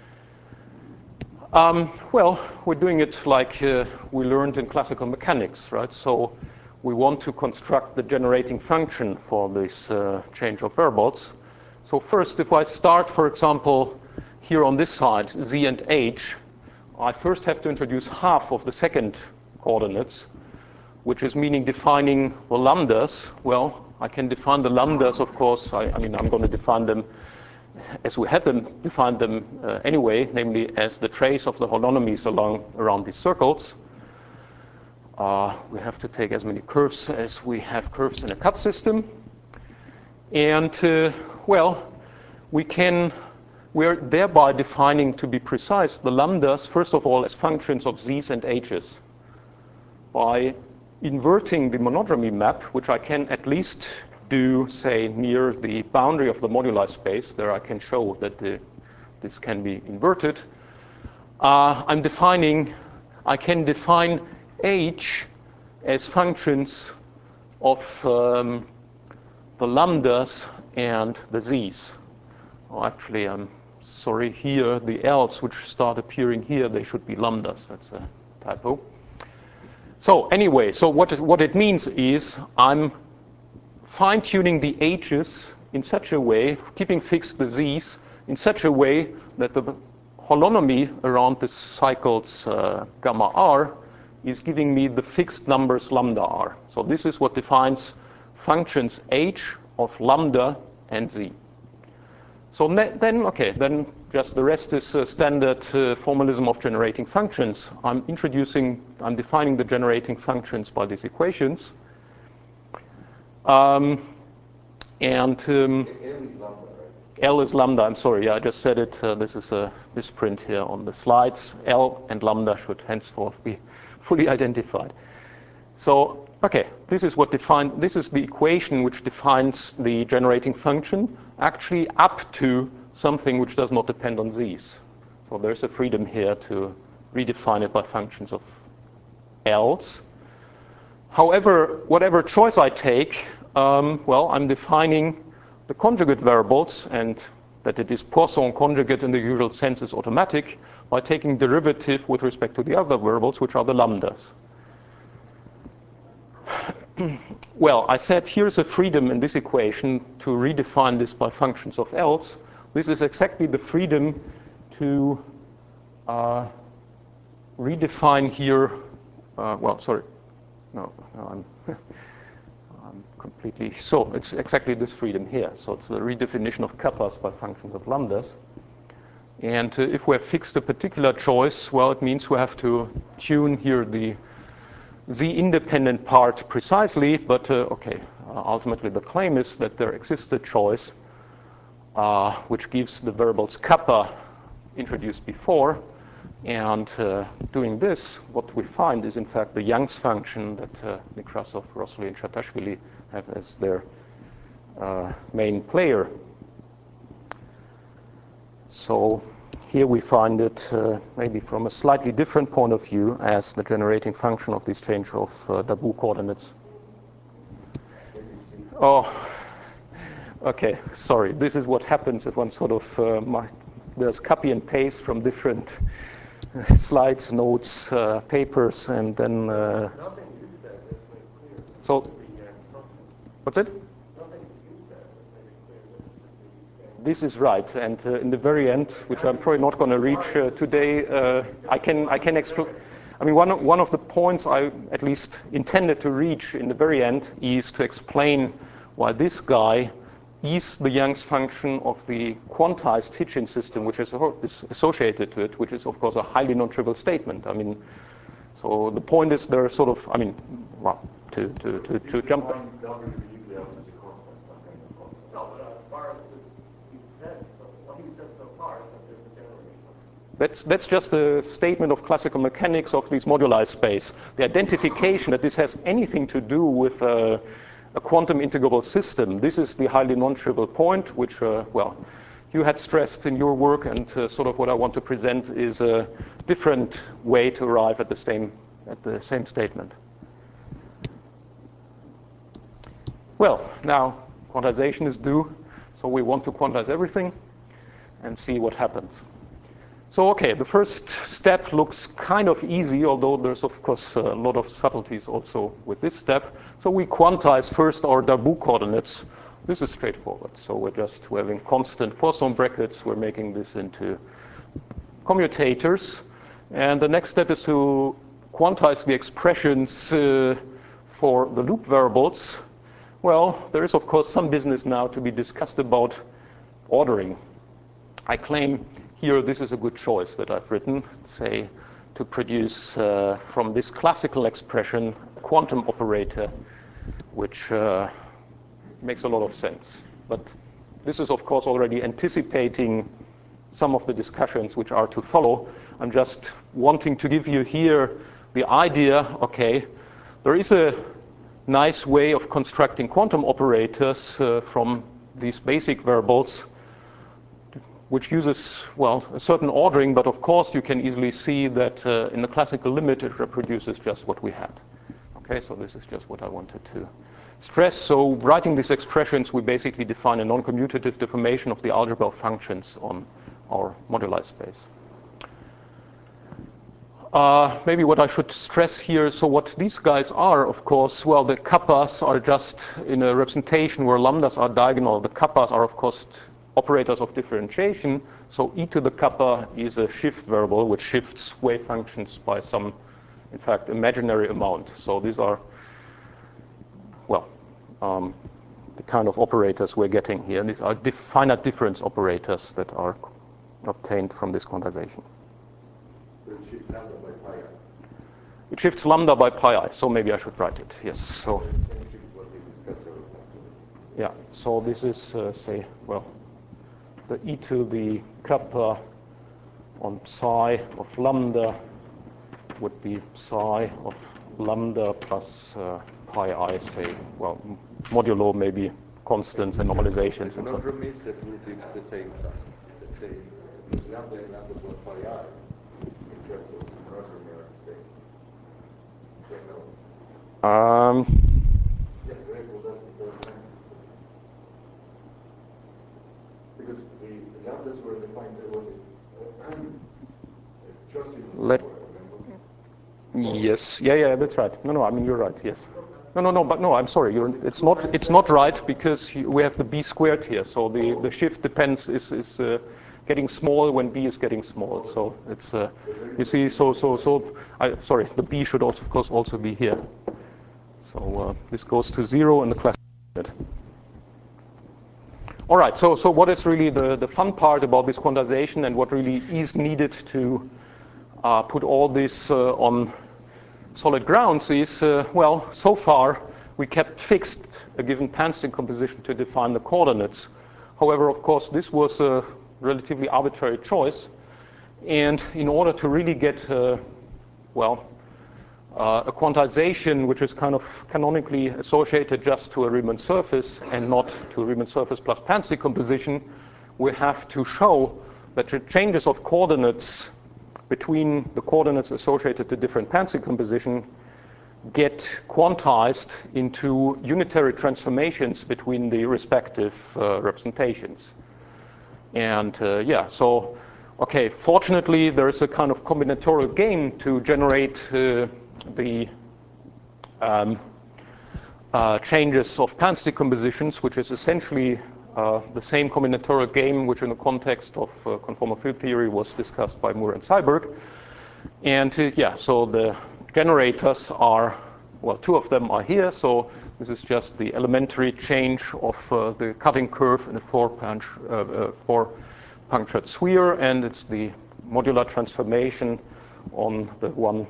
Um, well, we're doing it like uh, we learned in classical mechanics, right? So we want to construct the generating function for this uh, change of variables. So first, if I start, for example, here on this side, z and h, I first have to introduce half of the second coordinates, which is meaning defining the lambdas. Well, I can define the lambdas, of course. I, I mean, I'm going to define them as we have them defined them uh, anyway, namely as the trace of the holonomies along around these circles. Uh, we have to take as many curves as we have curves in a cut system. And, uh, well, we can, we're thereby defining, to be precise, the lambdas, first of all, as functions of z's and h's. By inverting the monodromy map, which I can at least do, say, near the boundary of the moduli space, there I can show that the, this can be inverted. Uh, I'm defining, I can define h as functions of um, the lambdas and the z's. Oh, actually, I'm sorry, here, the l's which start appearing here, they should be lambdas. That's a typo. So anyway, so what it, what it means is I'm fine-tuning the h's in such a way, keeping fixed the z's, in such a way that the holonomy around this cycle's uh, gamma r is giving me the fixed numbers lambda r. So this is what defines functions h of lambda and z. So then, okay, then just the rest is uh, standard uh, formalism of generating functions. I'm introducing, I'm defining the generating functions by these equations. Um, and um, L is lambda, right? L is lambda, I'm sorry, yeah, I just said it. Uh, this is a misprint here on the slides. L and lambda should henceforth be fully identified. So, okay, this is what define, this is the equation which defines the generating function, actually up to something which does not depend on z's. So there's a freedom here to redefine it by functions of L's. However, whatever choice I take, um, well, I'm defining the conjugate variables, and that it is Poisson conjugate in the usual sense is automatic by taking derivative with respect to the other variables, which are the lambdas. Well, I said here's a freedom in this equation to redefine this by functions of L's. This is exactly the freedom to uh, redefine here, uh, well, sorry, no, no I'm, I'm completely, so it's exactly this freedom here. So it's the redefinition of kappas by functions of lambdas. And uh, if we have fixed a particular choice, well, it means we have to tune here the z-independent part precisely, but uh, okay, uh, ultimately the claim is that there exists a choice uh, which gives the variables kappa introduced before, and uh, doing this, what we find is in fact the Young's function that uh, Nekrasov, Rosoli, and Chatashvili have as their uh, main player. So here we find it uh, maybe from a slightly different point of view as the generating function of this change of uh, Darboux coordinates. Oh, okay, sorry. This is what happens if one sort of, uh, my, there's copy and paste from different slides, notes, uh, papers, and then. Uh, Nothing to use that, that's made clear. So, The, uh, function. what's it? Nothing to use that, that's made it clear that it's just a use. This is right, and uh, in the very end, which I'm probably not going to reach uh, today, uh, I can I can explain. I mean, one of, one of the points I at least intended to reach in the very end is to explain why this guy is the Young's function of the quantized Hitchin system, which is, is associated to it, which is of course a highly non-trivial statement. I mean, So the point is there are sort of, I mean, well, to, to, to, to jump. W immediately after the constant, something of course. No, but uh, as far as this, you said, so, what you said so far is that there's a generator. That's, that's just a statement of classical mechanics of this moduli space. The identification that this has anything to do with uh, a quantum integrable system, this is the highly non-trivial point, which, uh, well, you had stressed in your work, and uh, sort of what I want to present is a different way to arrive at the same, at the same statement. Well, now quantization is due, so we want to quantize everything and see what happens. So, okay, the first step looks kind of easy, although there's, of course, a lot of subtleties also with this step. So we quantize first our Darboux coordinates. This is straightforward. So we're just we're having constant Poisson brackets. We're making this into commutators. And the next step is to quantize the expressions uh, for the loop variables. Well, there is, of course, some business now to be discussed about ordering. I claim here this is a good choice that I've written, say, to produce uh, from this classical expression a quantum operator, which uh, makes a lot of sense. But this is, of course, already anticipating some of the discussions which are to follow. I'm just wanting to give you here the idea, okay, there is a nice way of constructing quantum operators uh, from these basic variables, which uses, well, a certain ordering, but of course you can easily see that uh, in the classical limit it reproduces just what we had. Okay, so this is just what I wanted to stress. So writing these expressions, we basically define a non-commutative deformation of the algebra of functions on our moduli space. Uh, maybe what I should stress here, so what these guys are, of course, well, the kappas are just in a representation where lambdas are diagonal. The kappas are, of course, operators of differentiation. So e to the kappa is a shift variable which shifts wave functions by some, in fact, imaginary amount. So these are, well, um, the kind of operators we're getting here. These are dif- finite difference operators that are obtained from this quantization. It shifts lambda by pi I, so maybe I should write it, yes. So, yeah, so this is, uh, say, well, the e to the kappa on psi of lambda would be psi of lambda plus uh, pi I, say, well, modulo maybe constants and normalizations and so on. The conundrum is that will be the same size. Say, use lambda and lambda plus pi I in terms of Rosmer, say. Um, Yeah, Greg was asking for a time. Because the lambdas were defined, there was a Chaucy Let, yes, yeah, yeah, that's right. No, no, I mean you're right. Yes. No, no, no, but no, I'm sorry. You're, it's not, it's not right because you, we have the b squared here. So the, the shift depends is is uh, getting small when b is getting small. So it's uh, you see. So so so. I, sorry, the b should also, of course, also be here. So uh, this goes to zero in the class. All right. So so what is really the the fun part about this quantization and what really is needed to uh, put all this uh, on solid grounds is, uh, well, so far we kept fixed a given Pan-string composition to define the coordinates. However, of course, this was a relatively arbitrary choice. And in order to really get, uh, well, uh, a quantization which is kind of canonically associated just to a Riemann surface and not to a Riemann surface plus Pan-string composition, we have to show that the changes of coordinates between the coordinates associated to different Pan-string composition get quantized into unitary transformations between the respective uh, representations. And uh, yeah, so, okay, fortunately there is a kind of combinatorial game to generate uh, the um, uh, changes of Pan-string compositions, which is essentially Uh, the same combinatorial game which in the context of uh, conformal field theory was discussed by Moore and Seiberg. And uh, yeah, so the generators are, well, two of them are here. So this is just the elementary change of uh, the cutting curve in a four, punch, uh, uh, four punctured sphere, and it's the modular transformation on the one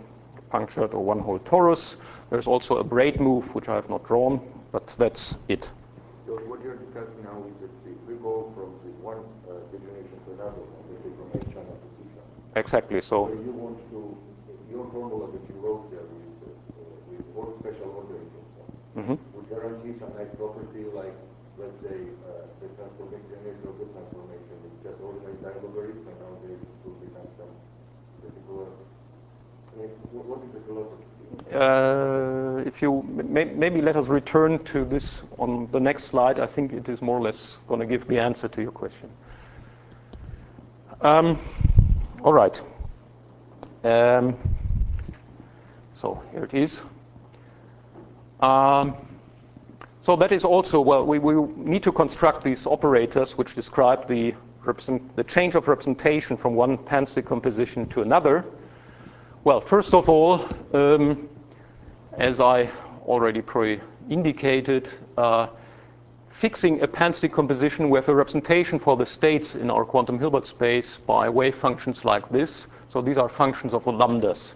punctured or one-hole torus. There's also a braid move, which I have not drawn, but that's it. So what you're discussing now is that if we go from the one uh, degeneration to another one, let's say from H channel to C channel. Exactly. So, So you want to, your formula that you wrote there with, uh, with all special ordering and so on, mm-hmm. would guarantee some nice property like, let's say, uh, the transformation, generation of the transformation is just ordinary time logarithm, and now there will become some particular. I mean, what, what is the philosophy? Uh, if you may, maybe let us return to this on the next slide. I think it is more or less going to give the answer to your question. Um, all right. Um, so here it is. Um, so that is also, well, we, we need to construct these operators which describe the, represent, the change of representation from one Pan-stick composition to another. Well, first of all, um, as I already probably indicated, uh, fixing a Pan-stick composition, we have a representation for the states in our quantum Hilbert space by wave functions like this. So these are functions of the lambdas.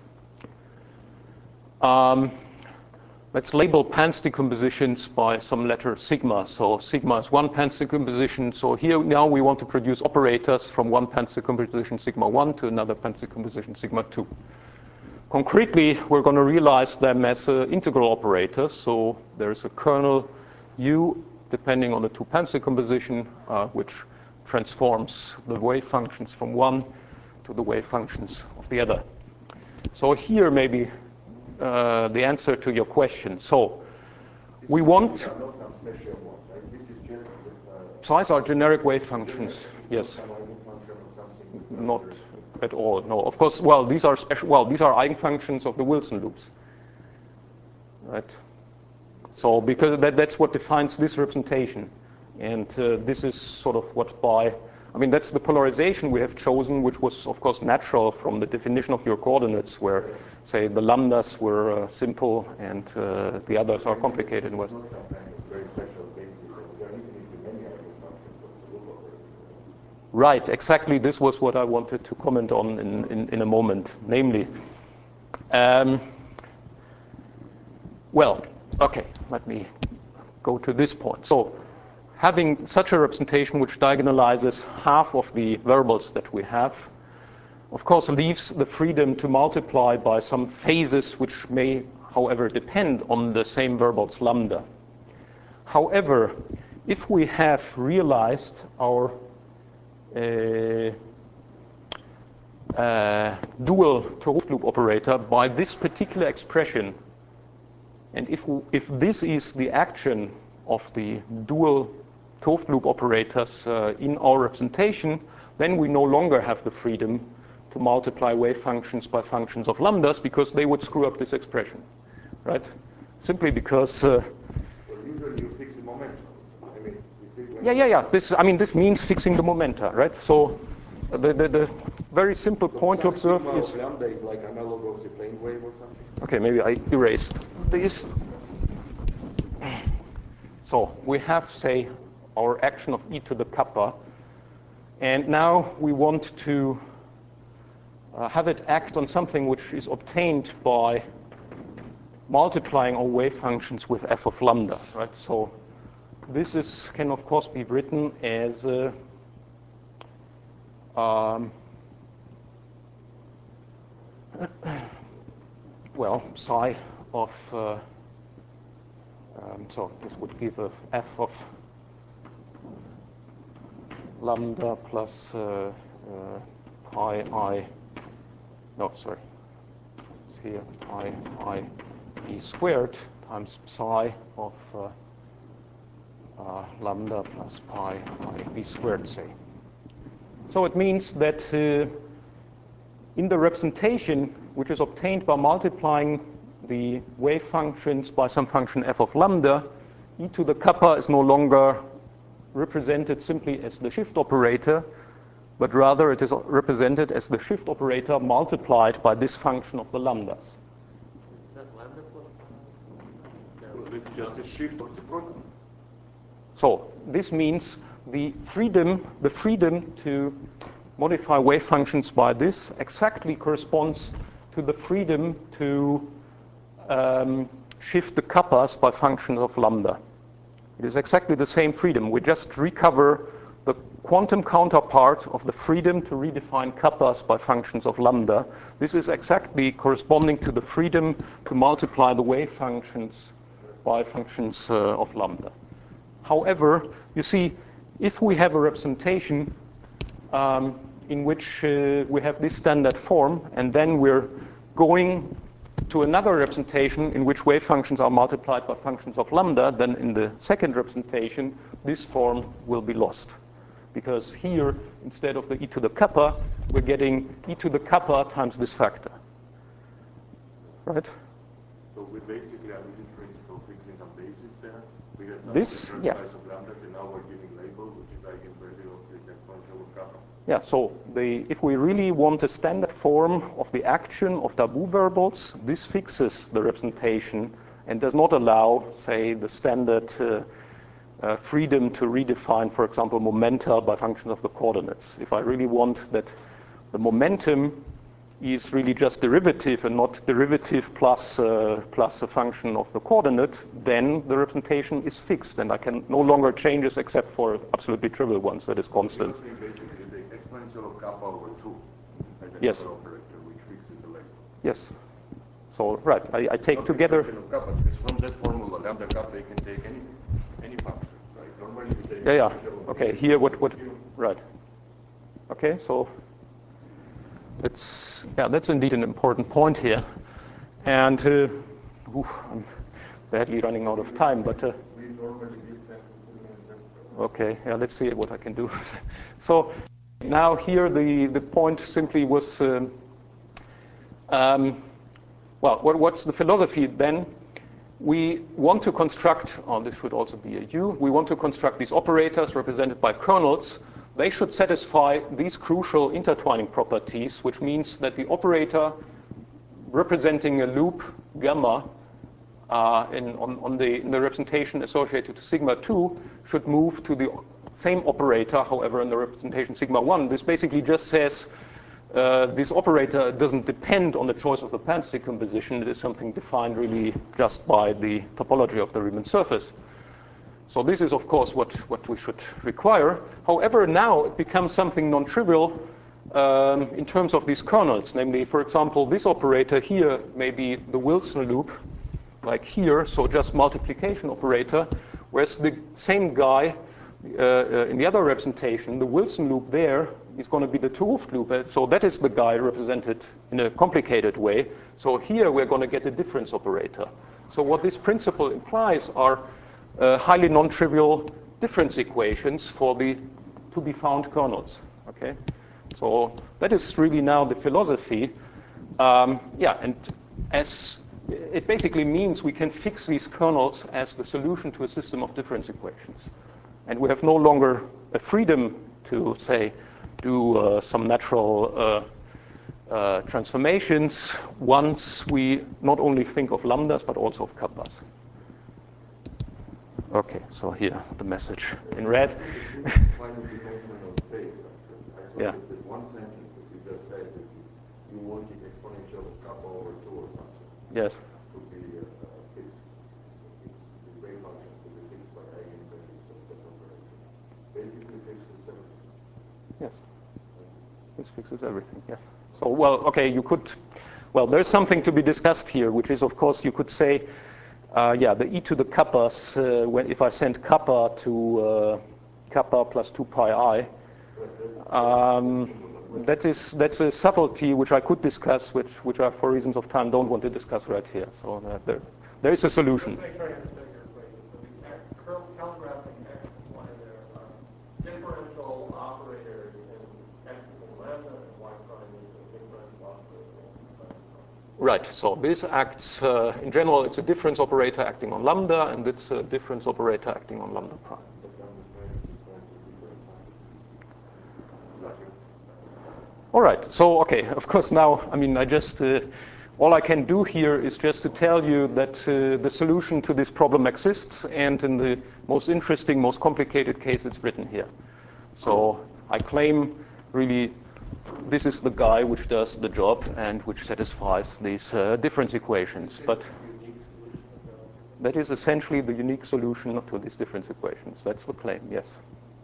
Um, let's label Pan-stick compositions by some letter sigma. So sigma is one Pan-stick composition. So here now we want to produce operators from one Pan-stick composition sigma one to another Pan-stick composition sigma two. Concretely, we're going to realize them as uh, integral operators. So there's a kernel U, depending on the two Pan-stick composition, uh, which transforms the wave functions from one to the wave functions of the other. So here maybe uh, the answer to your question. So This we is want... Not some special one, right? This is just... Uh, So these are generic wave functions, generic, yes. Some eigenfunction or something. Not at all, no. Of course, well, these are special, well, these are eigenfunctions of the Wilson loops, right? So because that, that's what defines this representation. And uh, this is sort of what by, I mean, that's the polarization we have chosen, which was, of course, natural from the definition of your coordinates, where, say, the lambdas were uh, simple and uh, the others are complicated. It's not some kind of very special basis, and there are infinitely many eigenfunctions of the loop operator. Right, exactly. This was what I wanted to comment on in, in, in a moment. Namely, um, well, okay, let me go to this point. So having such a representation which diagonalizes half of the variables that we have, of course, leaves the freedom to multiply by some phases which may, however, depend on the same variable's lambda. However, if we have realized our Uh, uh, dual 't Hooft loop operator by this particular expression, and if if this is the action of the dual 't Hooft loop operators uh, in our representation, then we no longer have the freedom to multiply wave functions by functions of lambdas, because they would screw up this expression, right? Simply because. Uh, Well, usually you fix the momentum. I mean, Yeah, yeah, yeah. This, I mean, this means fixing the momenta, right? So the, the, the very simple so point to observe sigma is... of lambda is like analog of the plane wave or something? Okay, maybe I erase this. So we have, say, our action of e to the kappa. And now we want to uh, have it act on something which is obtained by multiplying our wave functions with f of lambda, right? So this is, can of course be written as uh, um, well, psi of, uh, um, so this would give a f of lambda plus uh, uh, pi I, no, sorry, it's here, pi I e squared times psi of uh, Uh, lambda plus pi I b squared, say. So it means that uh, in the representation, which is obtained by multiplying the wave functions by some function f of lambda, e to the kappa is no longer represented simply as the shift operator, but rather it is represented as the shift operator multiplied by this function of the lambdas. Is that lambda plus Well, it's just a shift of the product. So this means the freedom, the freedom to modify wave functions by this exactly corresponds to the freedom to um, shift the kappas by functions of lambda. It is exactly the same freedom. We just recover the quantum counterpart of the freedom to redefine kappas by functions of lambda. This is exactly corresponding to the freedom to multiply the wave functions by functions uh, of lambda. However, you see, if we have a representation um, in which uh, we have this standard form, and then we're going to another representation in which wave functions are multiplied by functions of lambda, then in the second representation, this form will be lost. Because here, instead of the e to the kappa, we're getting e to the kappa times this factor. Right? So we basically are in this principle fixing some basis there. We had some This, different yeah. size of lambdas, and now we're giving label, which is eigenvalue of this exponential of kappa. Yeah, so the, if we really want a standard form of the action of Darboux variables, this fixes the representation and does not allow, say, the standard uh, uh, freedom to redefine, for example, momenta by function of the coordinates. If I really want that the momentum is really just derivative and not derivative plus, uh, plus a function of the coordinate, then the representation is fixed and I can no longer change it except for absolutely trivial ones, that is constant. So basically, the exponential of kappa over two as a Yes. operator, which fixes the label. Yes. So, right, I, I take Not together. extension of kappa, because from that formula, lambda kappa, you can take any any function, right? Normally you take Yeah, yeah. exponential of Okay, a, here what, what, you- right. Okay, so it's, yeah, that's indeed an important point here. And, uh, oof, I'm badly running out of time, but, uh, we normally give ten to minutes. okay, yeah, let's see what I can do. So now here the, the point simply was, um, um, well, what, what's the philosophy then? We want to construct, oh, this should also be a U, we want to construct these operators represented by kernels. They should satisfy these crucial intertwining properties, which means that the operator representing a loop gamma uh, in, on, on the, in the representation associated to sigma two should move to the same operator, however, in the representation sigma one. This basically just says uh, this operator doesn't depend on the choice of the Pan decomposition. It is something defined really just by the topology of the Riemann surface. So this is, of course, what, what we should require. However, now it becomes something non-trivial um, in terms of these kernels. Namely, for example, this operator here may be the Wilson loop, like here, so just multiplication operator, whereas the same guy uh, uh, in the other representation, the Wilson loop there is going to be the 't Hooft loop. So that is the guy represented in a complicated way. So here we're going to get a difference operator. So what this principle implies are uh, highly non-trivial difference equations for the to-be-found kernels. Okay, so that is really now the philosophy. Um, yeah, and as it basically means we can fix these kernels as the solution to a system of difference equations. And we have no longer a freedom to, say, do uh, some natural uh, uh, transformations once we not only think of lambdas, but also of kappas. Okay, so here, the message in red. Final dimensional space, actually. I thought Yeah. that there's one sentence that you just said that you, you want the exponential of kappa over two or something Yes. to be uh, fixed. It's the wave functions to be fixed by eigenvalues of that operator. Basically fixes everything. Yes. This fixes everything, yes. So, well, okay, you could, well, there's something to be discussed here, which is, of course, you could say, uh, yeah, the e to the kappas, uh, when, if I send kappa to uh, kappa plus two pi I, um, that is, that's a subtlety which I could discuss, which, which I, for reasons of time, don't want to discuss right here. So uh, there, there is a solution. Just make sure I understand your equation. So the X, calgraphing X and Y there are differential operators in X is in lambda and Y prime is a differential operator in lambda. Right, so this acts, uh, in general, it's a difference operator acting on lambda, and it's a difference operator acting on lambda prime. All right, so, okay, of course now, I mean, I just, uh, all I can do here is just to tell you that uh, the solution to this problem exists, and in the most interesting, most complicated case, it's written here. So I claim really this is the guy which does the job and which satisfies these uh, difference equations. But that is essentially the unique solution to these difference equations. That's the claim, yes.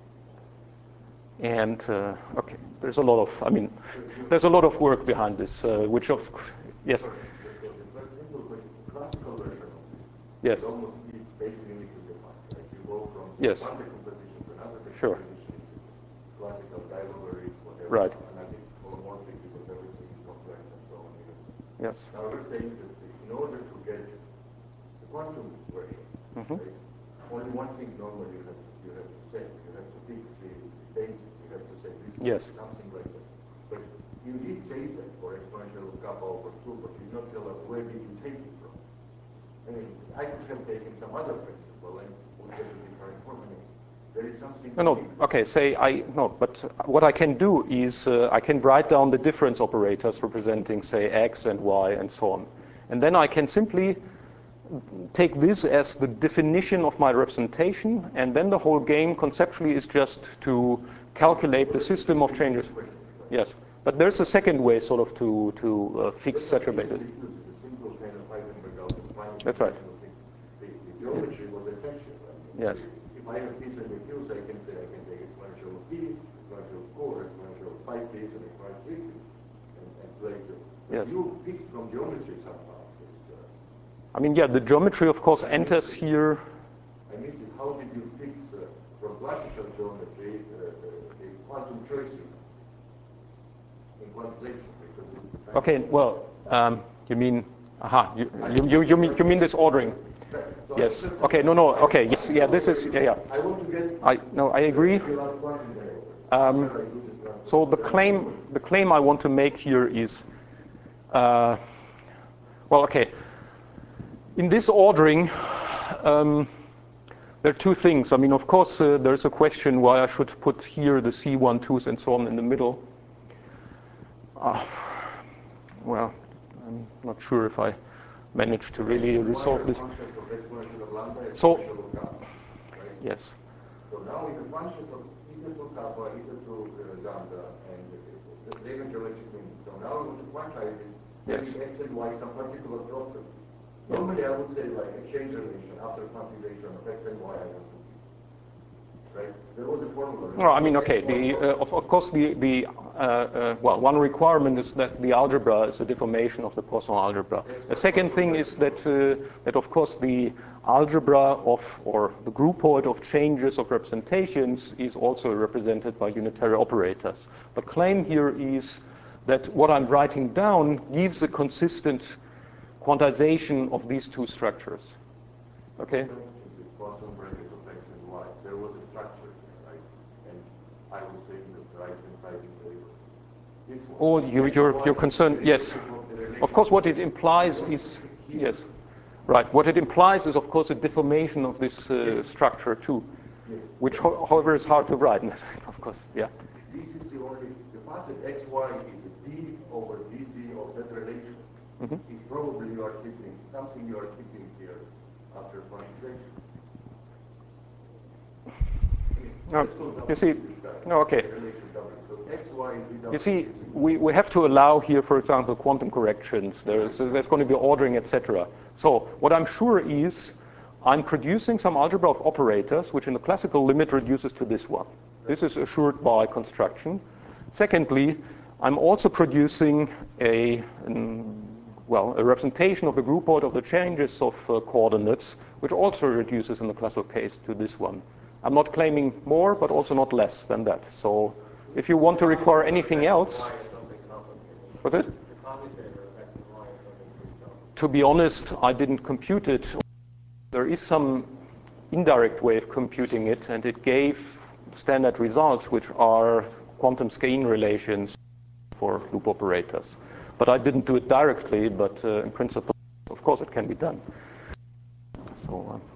And, uh, okay, there's a lot of, I mean, there's a lot of work behind this, uh, which of, yes. Classical version of Yes. it almost is basically unique to define, right? You go from Yes. one decomposition to another Sure. decomposition, classical dialogue, whatever, Right. analytic, holomorphic, because everything is complex and so on. Yes. Now we're saying that in order to get the quantum version, Mm-hmm. right, only one thing normally you have, you have to say. You have to fix the basis. You have to say this Yes. something like that. But you did say that for exponential of kappa over two, but you did not tell us where did you take it from. I mean, I could have taken some other principle and would have a different formula. There is something. No, no, okay, say I, no, but what I can do is uh, I can write down the difference operators representing, say, x and y and so on. And then I can simply take this as the definition of my representation, and then the whole game conceptually is just to calculate the system of changes. Yes, but there's a second way sort of to, to uh, fix such a basis. That's right. The, the geometry was essential. Right? Yes. If I have piece and diffuse, I can say I can take exponential of p, exponential of four, exponential of five piece, and exponential of three piece, and, and play it. Yes. You fixed from geometry somehow. Uh, I mean, yeah, the geometry, of course, enters here. I missed it. How did you fix uh, from classical geometry uh, uh, the quantum choice in quantization? Because Okay, well, um, you mean, aha, you, you, you, you, mean, you mean this ordering? so Yes. Okay, no, no, okay, yes, yeah, this is, yeah, yeah. I want to get. I, no, I agree. Um, so the claim, the claim I want to make here is, uh, well, okay. In this ordering, um, there are two things. I mean, of course, uh, there's a question why I should put here the C one, twos, and so on in the middle. Uh, well, I'm not sure if I managed to really resolve this. So, yes. So now if the functions of either to kappa, either to uh, lambda, and the Lagrange geometric mean. So now we want to quantize it, Yes. then x and y some particular property. Normally I would say like exchange relation after quantization of x and y I want to see. Right? There was a formula. No, I mean, okay. The uh, of, of course the the uh, uh, well, one requirement is that the algebra is a deformation of the Poisson algebra. The second thing is that uh, that of course the algebra of or the groupoid of changes of representations is also represented by unitary operators. The claim here is that what I'm writing down gives a consistent quantization of these two structures. Okay. There was a structure, right? And I was saying that right hand side is this one. Oh, you, you're, you're concerned, yes. Of course, what it implies is, yes, right. What it implies is, of course, a deformation of this uh, structure too, which, however, is hard to write, of course, yeah. This is the only, the fact that xy is a d over dz of that relation mm-hmm. is probably you are keeping, something you are keeping here after quantization. No, you see, no, okay. You see, we, we have to allow here, for example, quantum corrections. There's, there's going to be ordering, et cetera. So what I'm sure is I'm producing some algebra of operators, which in the classical limit reduces to this one. This is assured by construction. Secondly, I'm also producing a, an, well, a representation of the groupoid of the changes of uh, coordinates, which also reduces in the classical case to this one. I'm not claiming more, but also not less than that. So if you want to require anything else, what's it? To be honest, I didn't compute it. There is some indirect way of computing it, and it gave standard results, which are quantum skein relations for loop operators. But I didn't do it directly, but uh, in principle, of course, it can be done. So. Uh,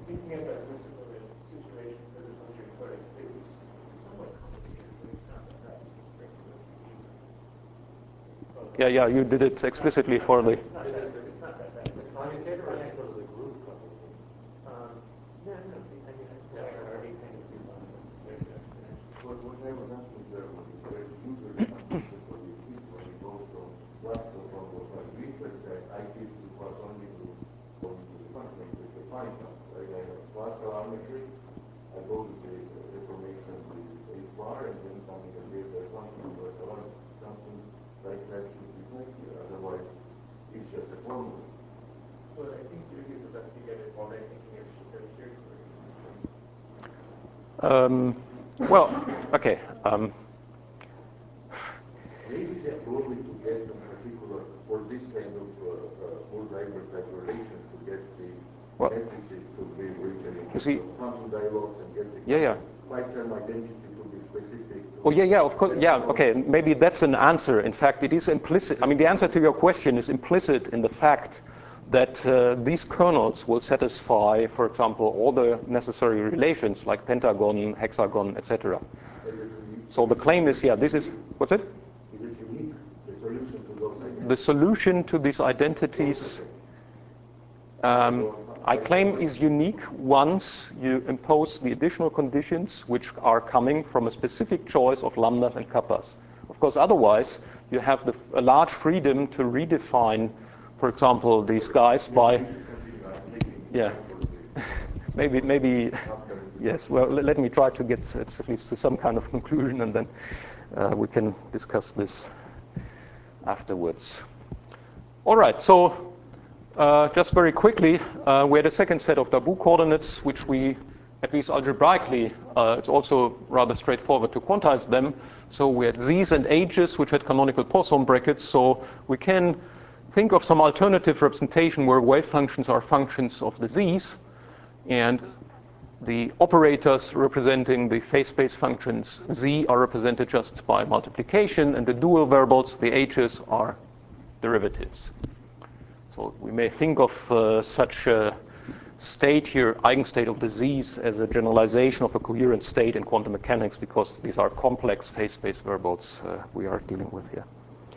Yeah, yeah, you did it explicitly for the. What I was asking there was, there is usually something R and then something that gives a quantum number or something like that should be played here. Otherwise, it's just a formula. Well, I think you use that to get it while they're thinking of their shared Um, well, okay. Um, Maybe the goal is to get some particular, for this kind of uh, uh, Moore-Reimer type relation, to get the Well, matrices to be written you see- into quantum dialogues and get the Yeah, yeah. five-term identity to be specific. To Oh, yeah, yeah, of course. Yeah, okay. Maybe that's an answer. In fact, it is implicit. I mean, the answer to your question is implicit in the fact that uh, these kernels will satisfy, for example, all the necessary relations like pentagon, hexagon, et cetera. So the claim is, yeah, this is, what's it? Is it unique, the solution to those identities? The solution to these identities, um, I claim, is unique once you impose the additional conditions which are coming from a specific choice of lambdas and kappas. Of course, otherwise, you have the, a large freedom to redefine, for example, these guys by, yeah, maybe, maybe, yes, well, let, let me try to get at least to some kind of conclusion, and then uh, we can discuss this afterwards. All right, so uh, just very quickly, uh, we had a second set of Darboux coordinates, which we, at least algebraically, uh, it's also rather straightforward to quantize them. So we had z's and h's, which had canonical Poisson brackets. So we can think of some alternative representation where wave functions are functions of the z's, and the operators representing the phase space functions z are represented just by multiplication, and the dual variables, the h's, are derivatives. So we may think of uh, such a state here, eigenstate of the z's, as a generalization of a coherent state in quantum mechanics, because these are complex phase space variables uh, we are dealing with here.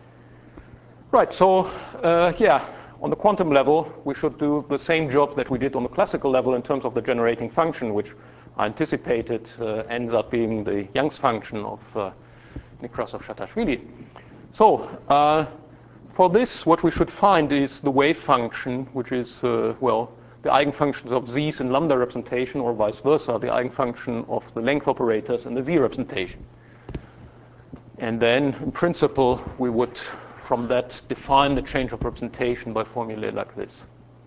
Right, so uh, yeah, on the quantum level, we should do the same job that we did on the classical level in terms of the generating function, which I anticipated uh, ends up being the Young's function of uh, Nekrasov-Saakashvili. So uh, for this, what we should find is the wave function, which is, uh, well, the eigenfunctions of z's in lambda representation, or vice versa, the eigenfunction of the length operators in the z representation. And then, in principle, we would, from that, define the change of representation by formulae like this.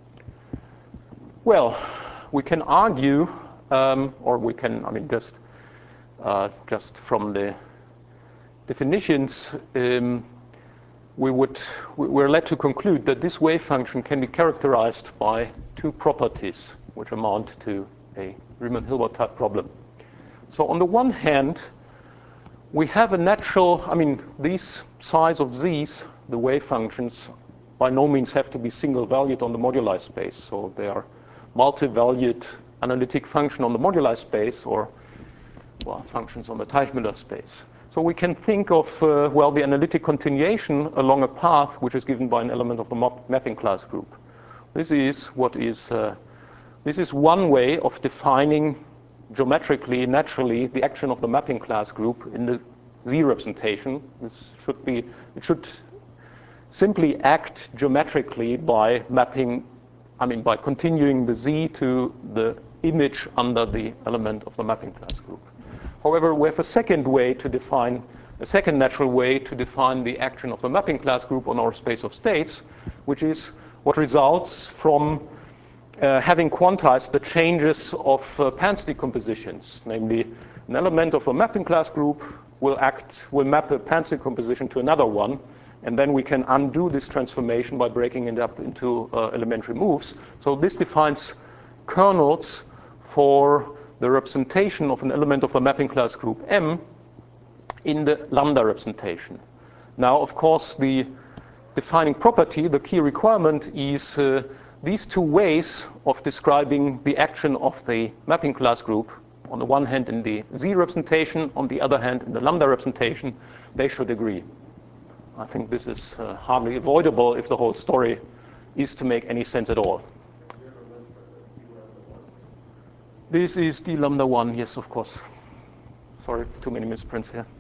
Well, we can argue, um, or we can, I mean, just, uh, just from the definitions, um, we would, we're led to conclude that this wave function can be characterized by two properties which amount to a Riemann-Hilbert type problem. So on the one hand, we have a natural, I mean, these size of z's, the wave functions, by no means have to be single valued on the moduli space. So they are multi-valued analytic function on the moduli space, or, well, functions on the Teichmüller space. So we can think of, uh, well, the analytic continuation along a path which is given by an element of the map mapping class group. This is what is, uh, this is one way of defining geometrically, naturally, the action of the mapping class group in the Z representation. This should be, it should simply act geometrically by mapping, I mean, by continuing the Z to the image under the element of the mapping class group. However, we have a second way to define, a second natural way to define the action of the mapping class group on our space of states, which is what results from uh, having quantized the changes of uh, Pan's decompositions. Namely, an element of a mapping class group will act, will map a Pan's decomposition to another one, and then we can undo this transformation by breaking it up into uh, elementary moves. So this defines kernels for the representation of an element of a mapping class group M in the lambda representation. Now, of course, the defining property, the key requirement, is uh, these two ways of describing the action of the mapping class group, on the one hand in the Z representation, on the other hand in the lambda representation, they should agree. I think this is uh, hardly avoidable if the whole story is to make any sense at all. This is d lambda one, yes, of course. Sorry, too many misprints here.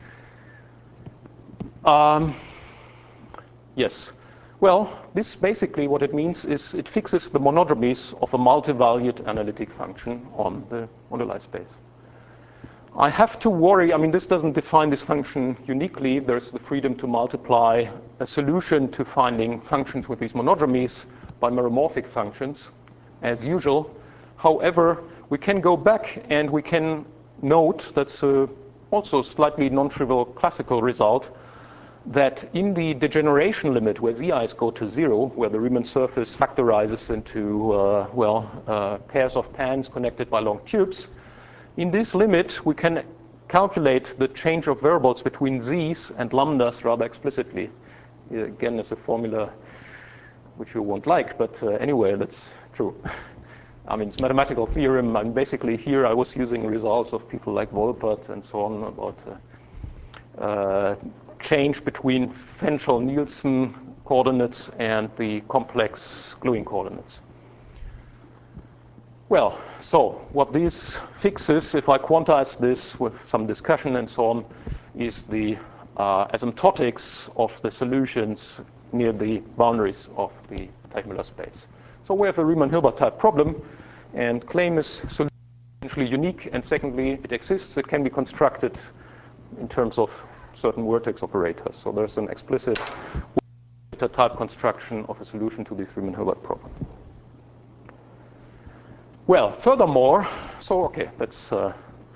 Um, yes. Well, this basically what it means is it fixes the monodromies of a multi-valued analytic function on the moduli space. I have to worry, I mean, this doesn't define this function uniquely. There's the freedom to multiply a solution to finding functions with these monodromies by meromorphic functions, as usual. However, we can go back and we can note, that's a also slightly non-trivial classical result, that in the degeneration limit where zi's go to zero, where the Riemann surface factorizes into, uh, well, uh, pairs of pans connected by long tubes, in this limit we can calculate the change of variables between z's and lambdas rather explicitly. Again, it's a formula which you won't like, but uh, anyway, that's true. I mean, it's a mathematical theorem, and basically here I was using results of people like Wolpert and so on about uh, uh, change between Fenchel-Nielsen coordinates and the complex gluing coordinates. Well, so what this fixes, if I quantize this with some discussion and so on, is the uh, asymptotics of the solutions near the boundaries of the Teichmüller space. So we have a Riemann-Hilbert type problem, and claim is essentially unique, and secondly, it exists. It can be constructed in terms of certain vertex operators. So there's an explicit type construction of a solution to this Riemann-Hilbert problem. Well, furthermore, so okay, that's uh,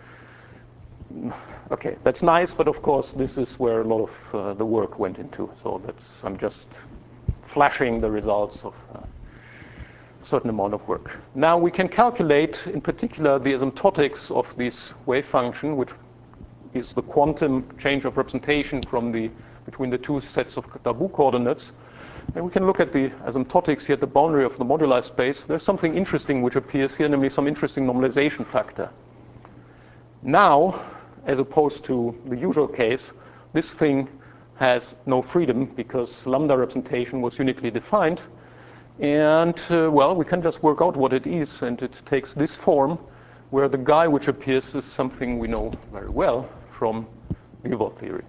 okay, that's nice, but of course this is where a lot of uh, the work went into. So that's I'm just flashing the results of uh, a certain amount of work. Now we can calculate, in particular, the asymptotics of this wave function, which is the quantum change of representation from the between the two sets of Darboux coordinates. And we can look at the asymptotics here at the boundary of the moduli space. There's something interesting which appears here, namely some interesting normalization factor. Now, as opposed to the usual case, this thing has no freedom because lambda representation was uniquely defined. And, uh, well, we can just work out what it is, and it takes this form where the guy which appears is something we know very well from Gilbert theory.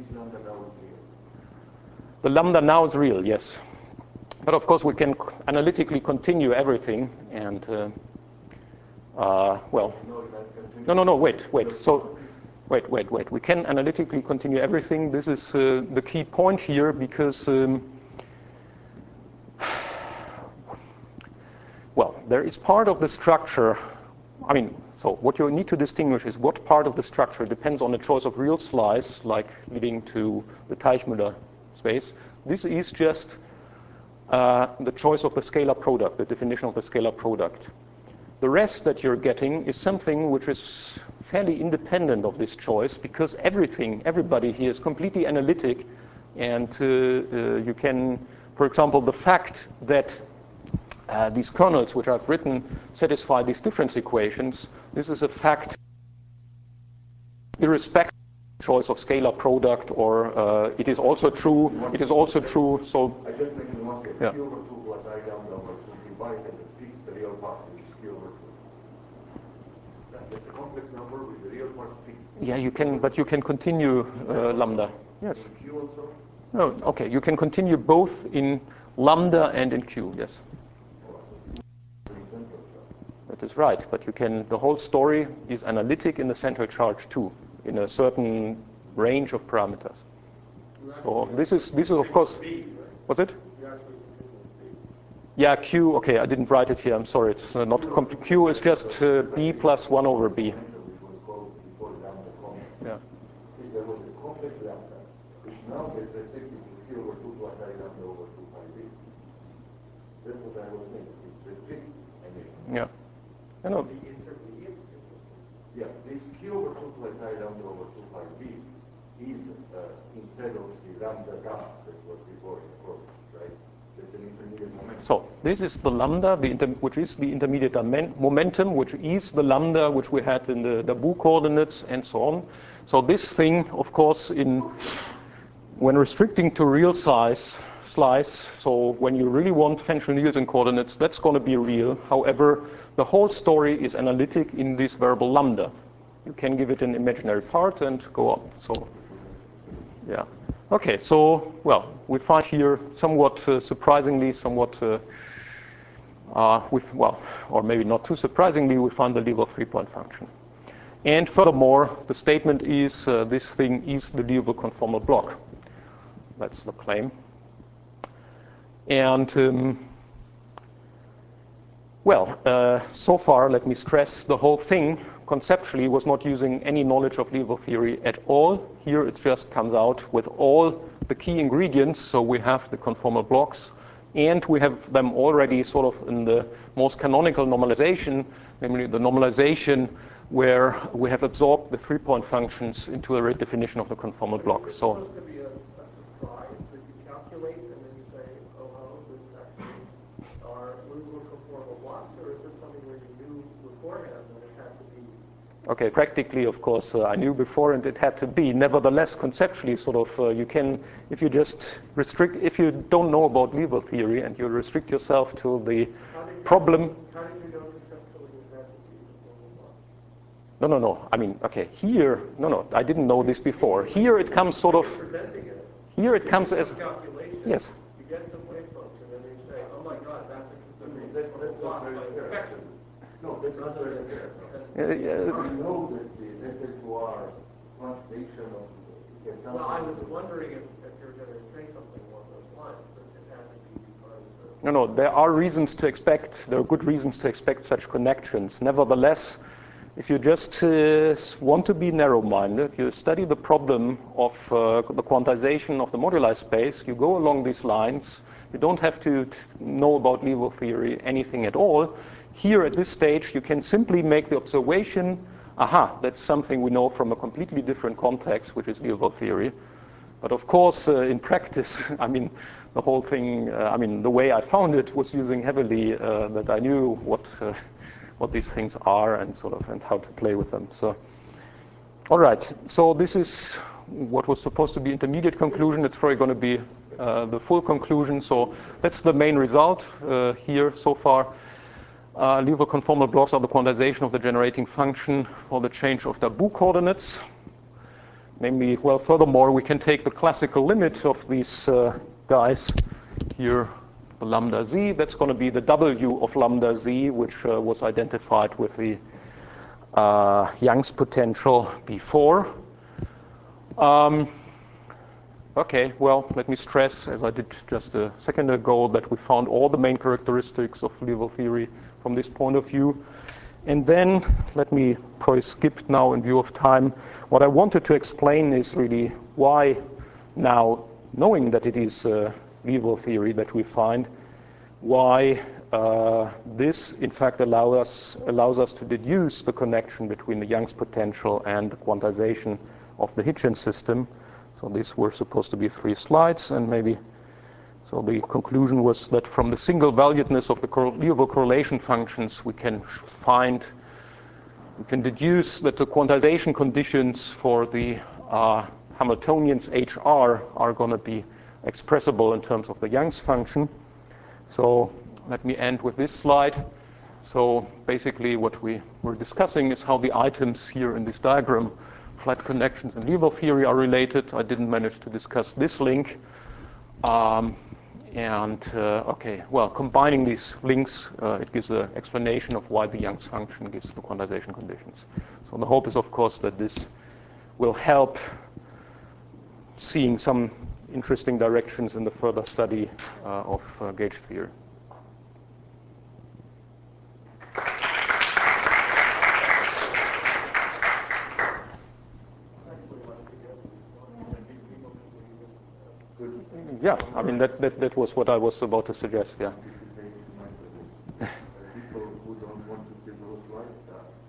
The lambda now is real, yes. But of course, we can analytically continue everything. And, uh, uh, well, no, no, no, wait, wait. So, wait, wait, wait. We can analytically continue everything. This is uh, the key point here because, um, well, there is part of the structure. I mean, so what you need to distinguish is what part of the structure depends on the choice of real slice, like leading to the Teichmüller space. This is just uh, the choice of the scalar product, the definition of the scalar product. The rest that you're getting is something which is fairly independent of this choice because everything, everybody here is completely analytic, and uh, uh, you can, for example, the fact that uh, these kernels which I've written satisfy these difference equations, this is a fact irrespective choice of scalar product, or uh, it is also true. It is also true. So I just mentioned once that yeah. Q over two plus I lambda over two p by has a fixed real part, which is Q over two. That, that's a complex number with the real part fixed. Yeah, you can, but you can continue uh, lambda. Yes. In Q also? No. Okay. You can continue both in lambda and in Q. Yes. That is right. But you can. The whole story is analytic in the central charge too, in a certain range of parameters. So this is this is of course. What's it? Yeah, Q. Okay, I didn't write it here. I'm sorry. It's uh, not complete. Q is just uh, B plus one over B. Yeah. There was a complex lambda, which now gets restricted to Q over two plus I lambda over two pi b. That's what I was saying. It's restricted. I mean. Yeah. I know. Yeah, this Q over two plus I lambda over two pi b is uh, instead of the lambda gamma that was before in the course, right? It's an intermediate momentum. So this is the lambda, the inter which is the intermediate momentum, which is the lambda which we had in the Darboux coordinates and so on. So this thing, of course, in when restricting to real size slice, so when you really want Fenchel-Nielsen coordinates, that's going to be real. However, the whole story is analytic in this variable lambda. You can give it an imaginary part and go on. So, yeah. Okay, so, well, we find here somewhat uh, surprisingly, somewhat, uh, uh, with, well, or maybe not too surprisingly, we find the Liouville three-point function. And furthermore, the statement is uh, this thing is the Liouville conformal block. That's the claim. And um, well, uh, so far, let me stress, the whole thing conceptually was not using any knowledge of Liouville theory at all. Here it just comes out with all the key ingredients. So we have the conformal blocks, and we have them already sort of in the most canonical normalization, namely the normalization where we have absorbed the three-point functions into a redefinition of the conformal block. Is it So supposed to be a, a surprise that you calculate and then you say, oh, oh, this actually are Liouville conformal blocks, or is this something where you knew beforehand that it had to be? Okay, practically, of course, uh, I knew before and it had to be. Nevertheless, conceptually, sort of, uh, you can, if you just restrict, if you don't know about Liouville theory and you restrict yourself to the How did you, problem. How did you know conceptually that that would be conformal blocks? No, no, no. I mean, okay, here, no, no, I didn't know this before. Here it comes sort of, Presenting it, here it you comes do as, some calculation, yes. you get some wave function, and then you say, oh my God, that's a That's, conformal that's block not by very fair. inspection. No, that's not very fair. Uh, uh, You know that the S L two R quantization of the assumption. Well, I was wondering if, if you're going to say something along those lines, but it had to be because of. No, no, there are reasons to expect, there are good reasons to expect such connections. Nevertheless, if you just uh, want to be narrow-minded, you study the problem of uh, the quantization of the moduli space, you go along these lines, you don't have to t- know about Liouville theory, anything at all. Here at this stage, you can simply make the observation, aha, that's something we know from a completely different context, which is Liouville theory. But of course, uh, in practice, I mean, the whole thing, uh, I mean, the way I found it was using heavily uh, that I knew what uh, what these things are and sort of and how to play with them. So, all right. So this is what was supposed to be intermediate conclusion. It's probably going to be uh, the full conclusion. So that's the main result uh, here so far. Uh, Liouville conformal blocks are the quantization of the generating function for the change of Darboux coordinates. Namely, well, furthermore, we can take the classical limit of these uh, guys here, the lambda z. That's going to be the W of lambda z, which uh, was identified with the uh, Young's potential before. Um, okay, well, let me stress, as I did just a second ago, that we found all the main characteristics of Liouville theory from this point of view. And then, let me probably skip now in view of time. What I wanted to explain is really why now, knowing that it is uh, Liouville theory that we find, why uh, this in fact allow us, allows us to deduce the connection between the Young's potential and the quantization of the Hitchin system. So these were supposed to be three slides, and maybe so the conclusion was that from the single valuedness of the Liouville correlation functions, we can find, we can deduce that the quantization conditions for the uh, Hamiltonians H R are going to be expressible in terms of the Young's function. So let me end with this slide. So basically what we were discussing is how the items here in this diagram, flat connections and Liouville theory, are related. I didn't manage to discuss this link. Um, And, uh, okay, well, combining these links, uh, it gives an explanation of why the Young's function gives the quantization conditions. So the hope is, of course, that this will help seeing some interesting directions in the further study uh, of uh, gauge theory. Yeah, I mean, that, that, that was what I was about to suggest, yeah. People who don't want to see those slides,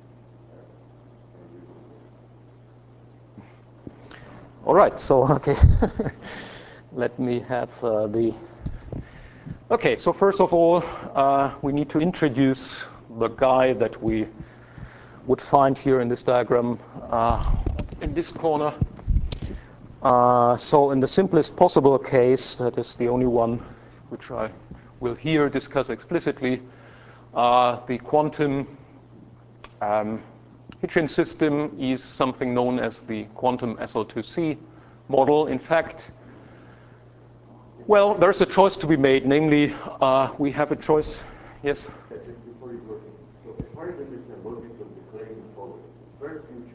uh, All right, so, okay. Let me have uh, the... Okay, so first of all, uh, we need to introduce the guy that we would find here in this diagram uh, in this corner. Uh, so in the simplest possible case, that is the only one which I will here discuss explicitly, uh, the quantum um, Hitchin system is something known as the quantum S L two C model. In fact, well, there's a choice to be made, namely, uh, we have a choice. Yes? just before you go, so as far as I understand, logic of the claim is following. First, you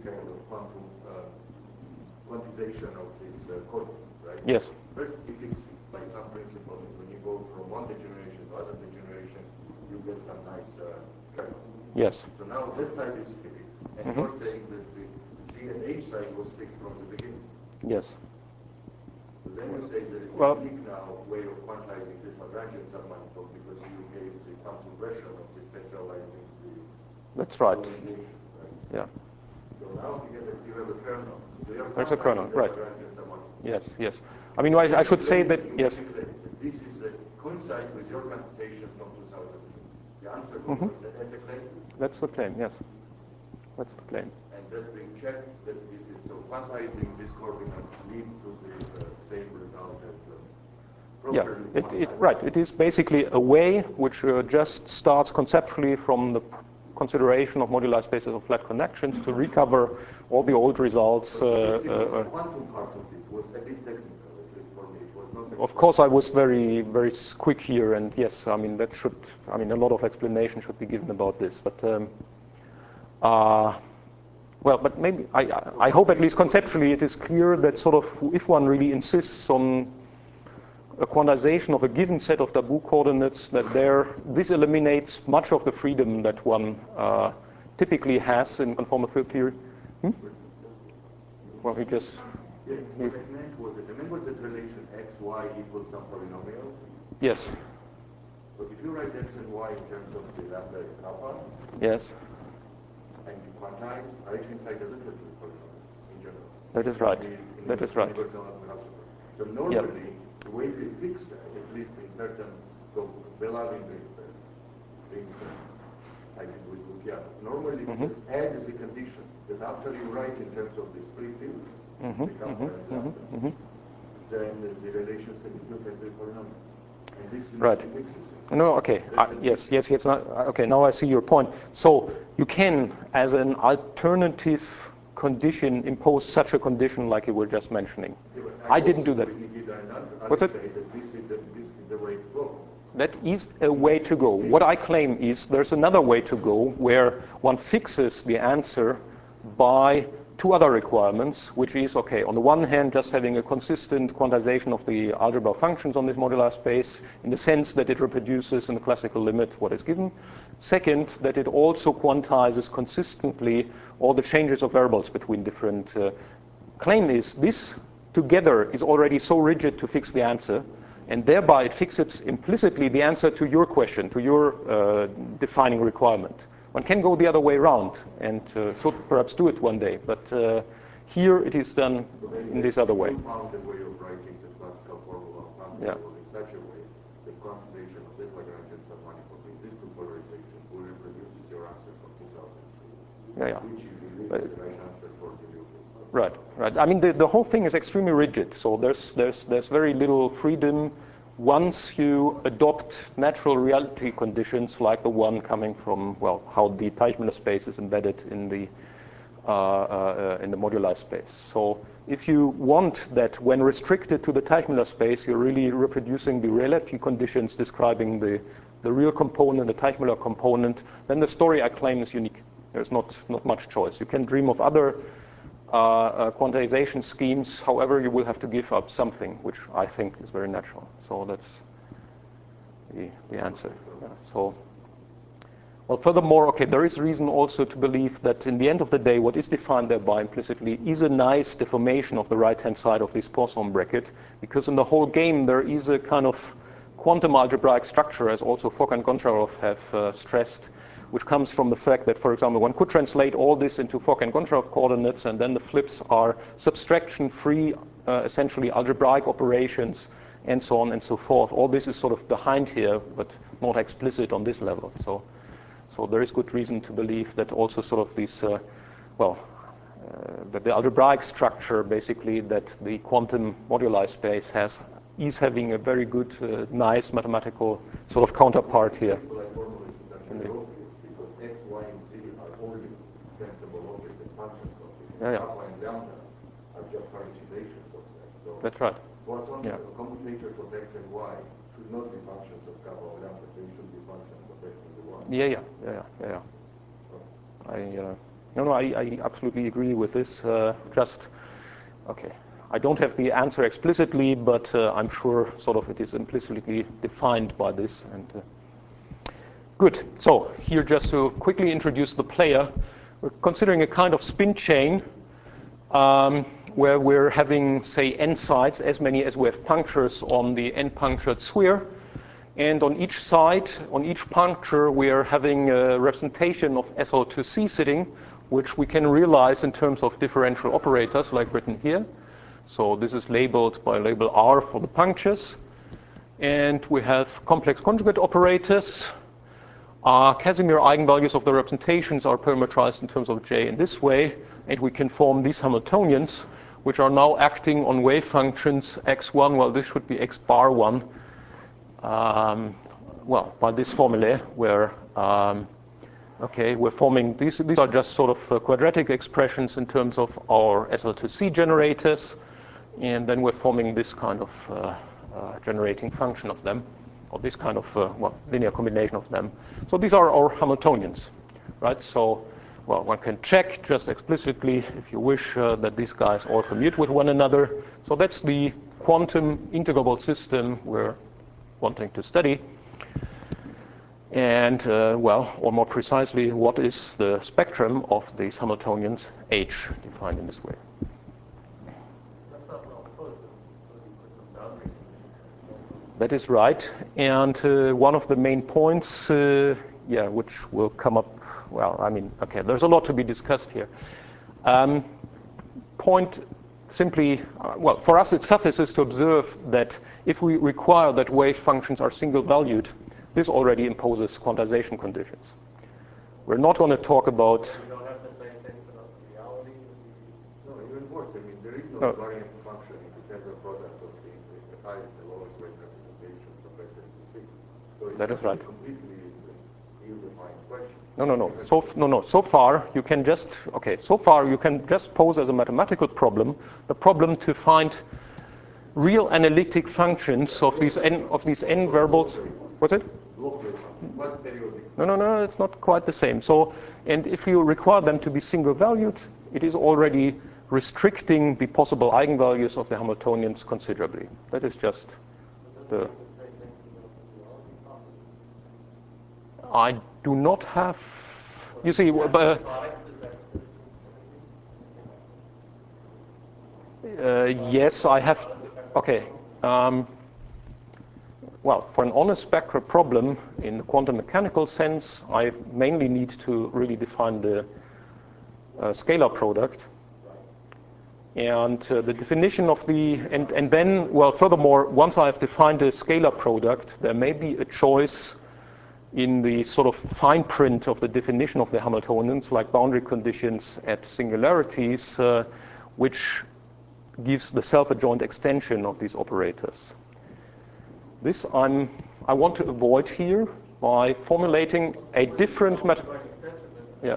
kind of quantum uh, quantization of this uh, coordinate, right? Yes. First, you fix it by some principle. When you go from one degeneration to other degeneration, you get some nice uh, kernel. Yes. So now that side is fixed. And Mm-hmm. you're saying that the Z and H side was fixed from the beginning. Yes. So then you say that it's Well, a unique now way of quantizing this Lagrangian submanifold because you gave the quantum version of the spectralizing the that's right. organization, right? Yeah. So now you, get a, you have a kernel. So you have There's a kernel, quantizing the right. Lagrangian submanifold. Yes, yes. I mean, I, I should say that, yes. This is a coincides with your computation from two thousand three. The answer was Mm-hmm. that that's a claim. That's the claim, yes. That's the claim. And that we check that this is so quantizing these coordinates leads to the uh, same result as uh, Yeah, properly it, it, quantized. right. It is basically a way which uh, just starts conceptually from the p- consideration of moduli spaces of flat connections to recover all the old results. Uh, So basically, uh, the quantum part of it was a bit technical, at least for me. It was not Of course, I was very, very s- quick here, and yes, I mean that should. I mean, a lot of explanation should be given about this, but. Um, uh, well, but maybe I, I hope at least conceptually it is clear that sort of if one really insists on a quantization of a given set of Dabou coordinates, that there this eliminates much of the freedom that one uh, typically has in conformal field theory. Hmm? Well, he just. Yeah, what I meant was that, remember that relation x, y equals some polynomial? Yes. So if you write x and y in terms of the lambda and kappa, Yes. and you quantize, right-hand side doesn't have to be polynomial in general. That is right. The That is right. universal algebra. So normally, Yep. the way we fix that, at least in certain, so Belal in the things, I think with Lucia, normally Mhm. we just add as a condition that after you write in terms of this free field, Mhm, the kappa mhm, and mhm, lambda, mhm. then the relations can be put as the polynomial. And this Right. fixes it. No, okay. Uh, yes, yes, yes. Now, okay, now I see your point. So you can, as an alternative condition, impose such a condition like you were just mentioning. Yeah, but I didn't do that. with Nikita and Alex What's it? say that this is the, this is the way to go. That is a way to go. What I claim is there's another way to go where one fixes the answer by two other requirements, which is, okay, on the one hand, just having a consistent quantization of the algebra functions on this modular space in the sense that it reproduces in the classical limit what is given. Second, that it also quantizes consistently all the changes of variables between different uh, claim is this together is already so rigid to fix the answer, and thereby it fixes implicitly the answer to your question, to your uh, defining requirement. One can go the other way around and uh, should perhaps do it one day, but uh, here it is done in this other way. You found a way of writing the classical formula of quantum Yeah. level in such a way that quantization of this Lagrangian submanifold in these two polarizations will reproduce your answer from two thousand three, Yeah, yeah. which you believe But- is the right answer for the new field. Right, right. I mean, the, the whole thing is extremely rigid, so there's, there's, there's very little freedom once you adopt natural reality conditions like the one coming from, well, how the Teichmüller space is embedded in the, uh, uh, in the modular space. So if you want that when restricted to the Teichmüller space, you're really reproducing the reality conditions describing the, the real component, the Teichmüller component, then the story I claim is unique. There's not, not much choice. You can dream of other Uh, uh, quantization schemes. However, you will have to give up something, which I think is very natural. So that's the, the answer. Yeah. So, well, furthermore, okay, there is reason also to believe that in the end of the day, what is defined thereby implicitly is a nice deformation of the right-hand side of this Poisson bracket, because in the whole game there is a kind of quantum algebraic structure, as also Fock and Goncharov have uh, stressed, which comes from the fact that, for example, one could translate all this into Fock and Goncharov coordinates, and then the flips are subtraction-free, uh, essentially algebraic operations, and so on and so forth. All this is sort of behind here, but not explicit on this level. So, so there is good reason to believe that also sort of these, uh, well, uh, that the algebraic structure, basically, that the quantum moduli space has, is having a very good, uh, nice mathematical sort of counterpart here. Well, I formulate it actually obvious because x, y, and z are only sensible objects and functions of it. Yeah, yeah. Kappa and lambda are just parameterizations of that. So That's right. Poisson Yeah. commutators of x and y should not be functions of kappa or lambda. They should be functions of x and the y. Yeah, yeah, yeah, yeah, yeah. I, uh, No, no, I, I absolutely agree with this. Uh, just, okay, I don't have the answer explicitly, but uh, I'm sure sort of it is implicitly defined by this. And uh, good. So here, just to quickly introduce the player, we're considering a kind of spin chain um, where we're having, say, n sides, as many as we have punctures on the n-punctured sphere. And on each side, on each puncture, we are having a representation of S L two C sitting, which we can realize in terms of differential operators, like written here. So this is labeled by label R for the punctures. And we have complex conjugate operators. Our Casimir eigenvalues of the representations are parameterized in terms of J in this way. And we can form these Hamiltonians, which are now acting on wave functions x one, well, this should be x bar one. Um, well, by this formula, where um, okay, we're forming these. These are just sort of uh, quadratic expressions in terms of our S L two C generators, and then we're forming this kind of uh, uh, generating function of them, or this kind of uh, well linear combination of them. So these are our Hamiltonians, right? So, well, one can check just explicitly, if you wish, uh, that these guys all commute with one another. So that's the quantum integrable system we're wanting to study. And, uh, well, or more precisely, what is the spectrum of these Hamiltonians, H, defined in this way? That's not well put. Some boundary. That is right. And uh, one of the main points, uh, yeah, which will come up, well, I mean, okay, there's a lot to be discussed here. Um, point simply, uh, well, for us it suffices to observe that if we require that wave functions are single-valued, this already imposes quantization conditions. We're not going to talk about... We don't have to say things about the reality. No, even worse. I mean, there is no No. invariant function in the tensor product of the, the highest and lowest wave representations of S L two C. So it's That is right. a completely ill-defined question. No, no, no. So, no, no. So far, you can just, okay, so far you can just pose as a mathematical problem the problem to find real analytic functions of these n, of these n variables. What's it? Block wave function, quasi periodic. No, no, no, it's not quite the same. So, and if you require them to be single-valued, it is already restricting the possible eigenvalues of the Hamiltonians considerably. That is just the... I do not have... You see, uh, uh, yes, I have... Okay. Um, Well, for an honest spectra problem, in the quantum mechanical sense, I mainly need to really define the uh, scalar product. And uh, the definition of the, and, and then, well, furthermore, once I've defined the scalar product, there may be a choice in the sort of fine print of the definition of the Hamiltonians, like boundary conditions at singularities, uh, which gives the self-adjoint extension of these operators. This I'm, I want to avoid here by formulating a different method. Yeah.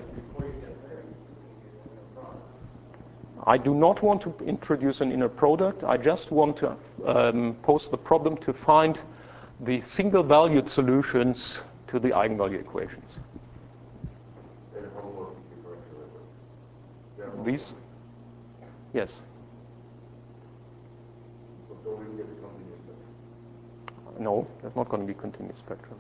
I do not want to introduce an inner product. I just want to um, pose the problem to find the single-valued solutions to the eigenvalue equations. And a homomorphic differential equation. They are These, yes. So we will get the continuous spectrum. No, there's not going to be continuous spectrum.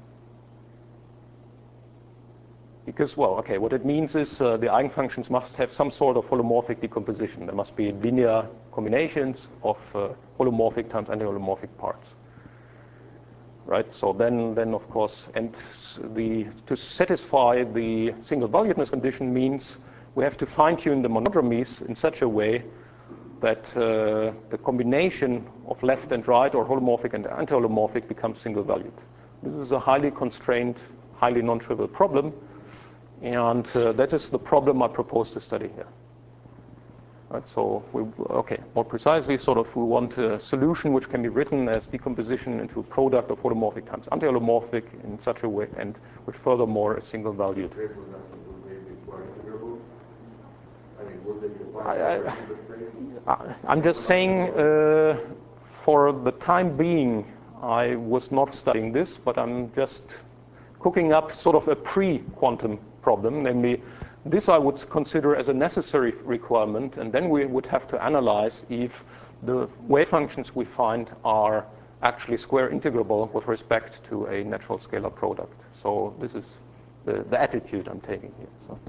Because, well, okay, what it means is uh, the eigenfunctions must have some sort of holomorphic decomposition. There must be linear combinations of uh, holomorphic times anti-holomorphic parts. Right, so then, then of course, and the, to satisfy the single-valuedness condition means we have to fine-tune the monodromies in such a way that uh, the combination of left and right, or holomorphic and anti-holomorphic, becomes single-valued. This is a highly constrained, highly non-trivial problem, and uh, that is the problem I propose to study here. Right, so, we, okay, more precisely, sort of, we want a solution which can be written as decomposition into a product of holomorphic times anti-holomorphic in such a way, and which furthermore is single-valued. Therefore, nothing will make this more integrable. I mean, will they define I, I, the space? I, I'm just saying, uh, for the time being, I was not studying this, but I'm just cooking up sort of a pre-quantum problem, namely this I would consider as a necessary requirement, and then we would have to analyze if the wave functions we find are actually square integrable with respect to a natural scalar product. So this is the, the attitude I'm taking here. So.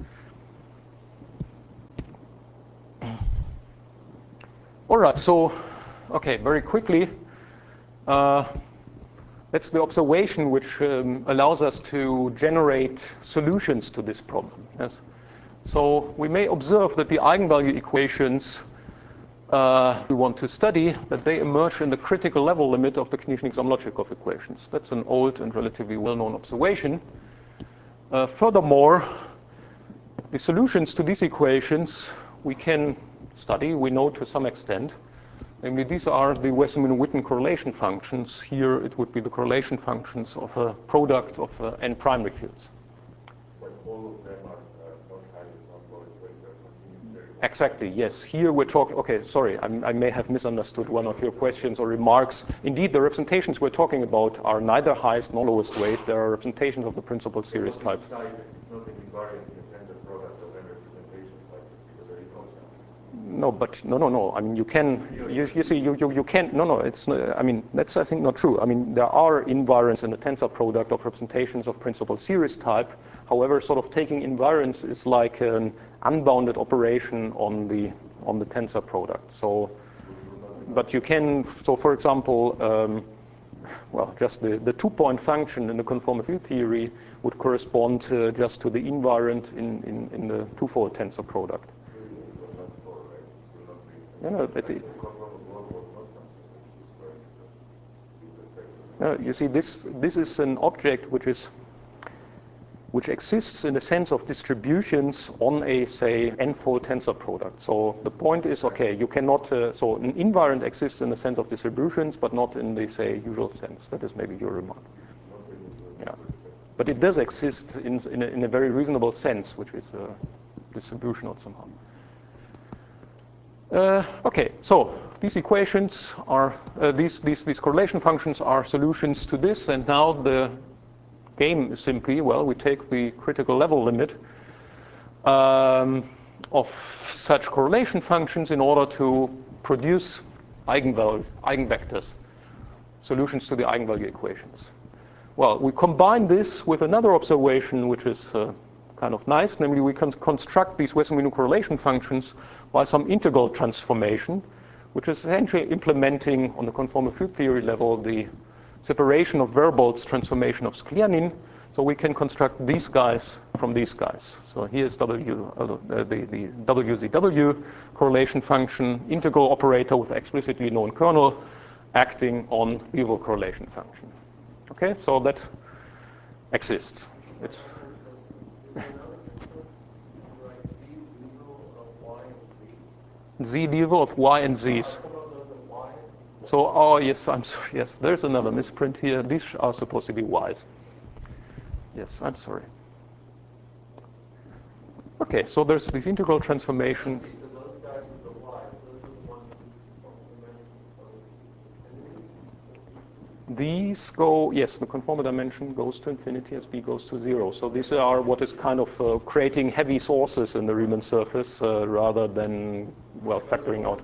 All right, so, okay, very quickly, uh, that's the observation which um, allows us to generate solutions to this problem. Yes? So we may observe that the eigenvalue equations uh, we want to study, that they emerge in the critical level limit of the Knižník-Zamolodchikov equations. That's an old and relatively well-known observation. Uh, furthermore, the solutions to these equations we can study, we know to some extent. Namely, these are the Wessel-Minowitten correlation functions. Here it would be the correlation functions of a product of uh, n primary fields. But all of them are uh, not highly non-Lorentz vector. Exactly, yes. Here we're talking, okay, sorry, I'm, I may have misunderstood one of your questions or remarks. Indeed, the representations we're talking about are neither highest nor lowest weight. They are representations of the principal series type. It's not an invariant in the tensor product of n representations like this, because there is no sign. No, but no, no, no. I mean, you can, you, you see, you, you, you can't, no, no, it's, not, I mean, that's, I think, not true. I mean, there are invariants in the tensor product of representations of principal series type. However, sort of taking invariance is like an unbounded operation on the, on the tensor product. So, but you can, so for example, um, well, just the, the two-point function in the conformal field theory would correspond uh, just to the invariant in, in, in the twofold tensor product. You know, but it, no, you see, this this is an object which is which exists in the sense of distributions on a, say, n-fold tensor product. So the point is, okay, you cannot. Uh, so an invariant exists in the sense of distributions, but not in the, say, usual sense. That is maybe your remark. Yeah, but it does exist in in a, in a very reasonable sense, which is uh, distributional somehow. Uh, okay, so these equations are, uh, these, these, these correlation functions are solutions to this, and now the game is simply, well, we take the critical level limit um, of such correlation functions in order to produce eigenvalue, eigenvectors, solutions to the eigenvalue equations. Well, we combine this with another observation which is uh, kind of nice, namely we can construct these Wessel-Minowitten correlation functions by some integral transformation, which is essentially implementing on the conformal field theory level the separation of Verbolz transformation of Sklianin. So we can construct these guys from these guys. So here's W, uh, the, the W Z W correlation function, integral operator with explicitly known kernel acting on Liouville correlation function. Okay, so that exists. It's Z Liouville of Y and Z's. So, oh yes, I'm sorry. Yes, there's another misprint here. These are supposed to be Y's. Yes, I'm sorry. Okay, so there's this integral transformation. These go, yes, the conformal dimension goes to infinity as B goes to zero. So these are what is kind of uh, creating heavy sources in the Riemann surface uh, rather than, well, factoring out.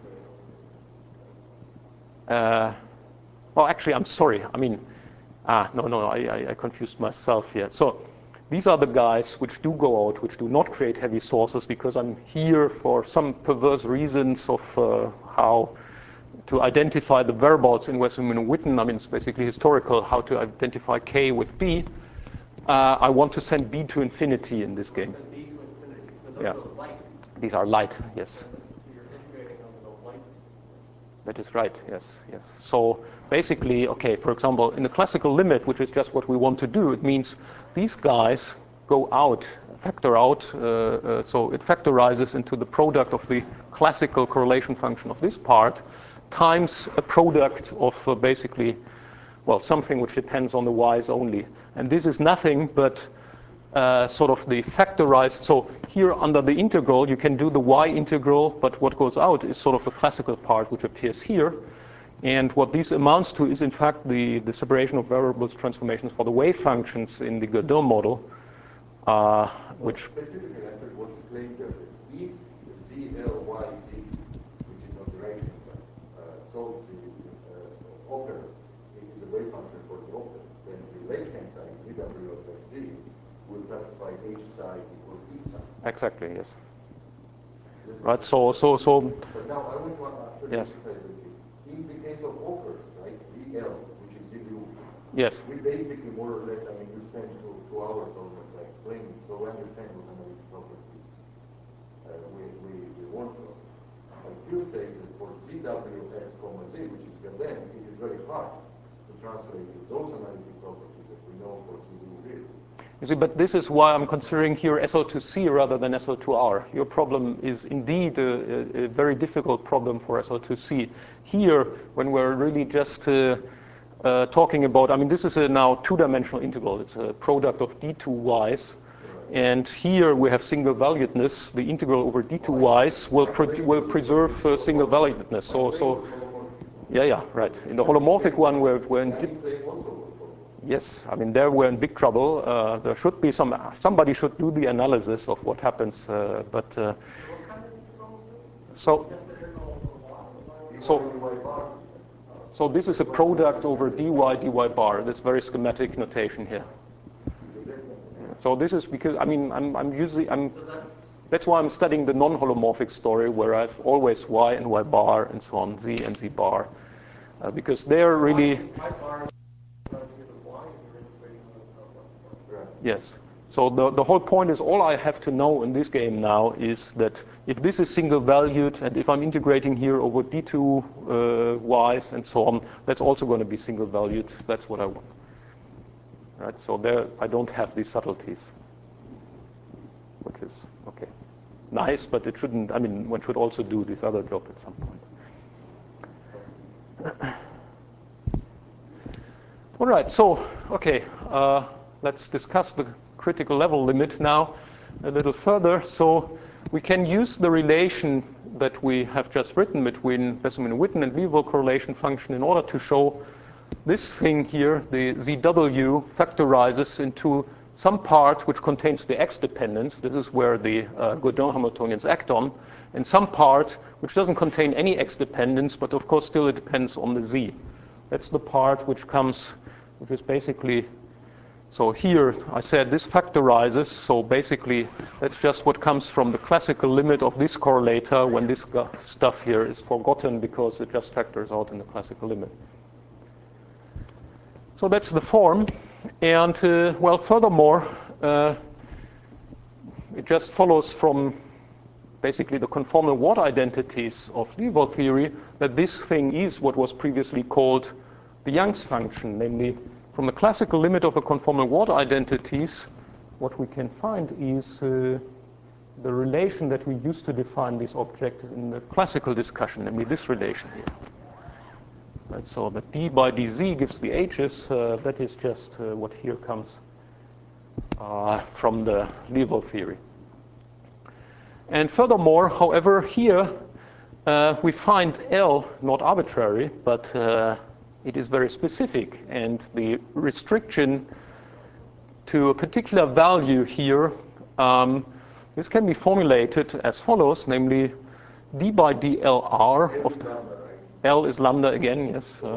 Uh, well, actually, I'm sorry. I mean, ah, no, no, I, I, I confused myself here. So these are the guys which do go out, which do not create heavy sources, because I'm here for some perverse reasons of uh, how to identify the Verbolz in Wessel-Minowitten. I mean, it's basically historical how to identify K with B. Uh, I want to send B to infinity in this game. B to infinity. So those Yeah. are light. These are light, yes. So you're integrating on the light. That is right, yes, yes. So basically, okay, for example, in the classical limit, which is just what we want to do, it means these guys go out, factor out, uh, uh, so it factorizes into the product of the classical correlation function of this part times a product of uh, basically, well, something which depends on the y's only. And this is nothing but uh, sort of the factorized. So here under the integral, you can do the y integral, but what goes out is sort of the classical part which appears here. And what this amounts to is, in fact, the, the separation of Verbolz transformations for the wave functions in the Gödel model. uh, which specifically, I think what is claimed there is if Z L Y Z, which is on the right hand side, uh, solves the uh, operator, it is a wave function for the operator, then the left hand side, D W of Z, will satisfy H psi equals E psi. exactly, yes. Right, so, so, so. But now I want to uh, yes. In the case of operator, right, Z L, which is Z U, yes. we basically more or less, I mean, you spend two, two hours almost like explaining, so we understand what analytic properties uh, we, we, we want to. I still say that for Z W x comma Z, which is given, it is very hard to translate those analytic properties that we know for Z U is. You see, but this is why I'm considering here S O two C rather than S O two R. Your problem is indeed a, a, a very difficult problem for S O two C. Here, when we're really just uh, uh, talking about, I mean, this is a now two-dimensional integral. It's a product of d two y's. And here we have single valuedness. The integral over d two y's will, pre will preserve uh, single valuedness. So, so, yeah, yeah, right. In the holomorphic one, we're, we're in yes, I mean, there we're in big trouble. Uh, there should be some, somebody should do the analysis of what happens, uh, but, uh, so, so, so this is a product over dy, dy bar, this very schematic notation here. So this is because, I mean, I'm, I'm using, I'm, that's why I'm studying the non-holomorphic story where I have always y and y bar and so on, z and z bar, uh, because they're really, yes. So the, the whole point is all I have to know in this game now is that if this is single valued and if I'm integrating here over d two uh, y's and so on, that's also going to be single valued. That's what I want. Right? So there I don't have these subtleties, which is okay. Nice, but it shouldn't, I mean, one should also do this other job at some point. All right, so, okay. Uh, Let's discuss the critical level limit now a little further. So we can use the relation that we have just written between Bessemer-Witten and Liouville correlation function in order to show this thing here, the Z W, factorizes into some part which contains the x dependence. This is where the uh, Godin Hamiltonians act on. And some part which doesn't contain any x dependence, but of course still it depends on the Z. That's the part which comes, which is basically, so here I said this factorizes, so basically that's just what comes from the classical limit of this correlator when this stuff here is forgotten because it just factors out in the classical limit. So that's the form. And uh, well, furthermore, uh, it just follows from basically the conformal Ward identities of Liouville theory that this thing is what was previously called the Young's function, namely from the classical limit of the conformal Ward identities, what we can find is uh, the relation that we used to define this object in the classical discussion, namely this relation here. Right, so that d by dz gives the h's. Uh, that is just uh, what here comes uh, from the Liouville theory. And furthermore, however, here uh, we find L not arbitrary, but uh, it is very specific, and the restriction to a particular value here, um, this can be formulated as follows, namely d by dlr of the, L is lambda again, yes. Uh,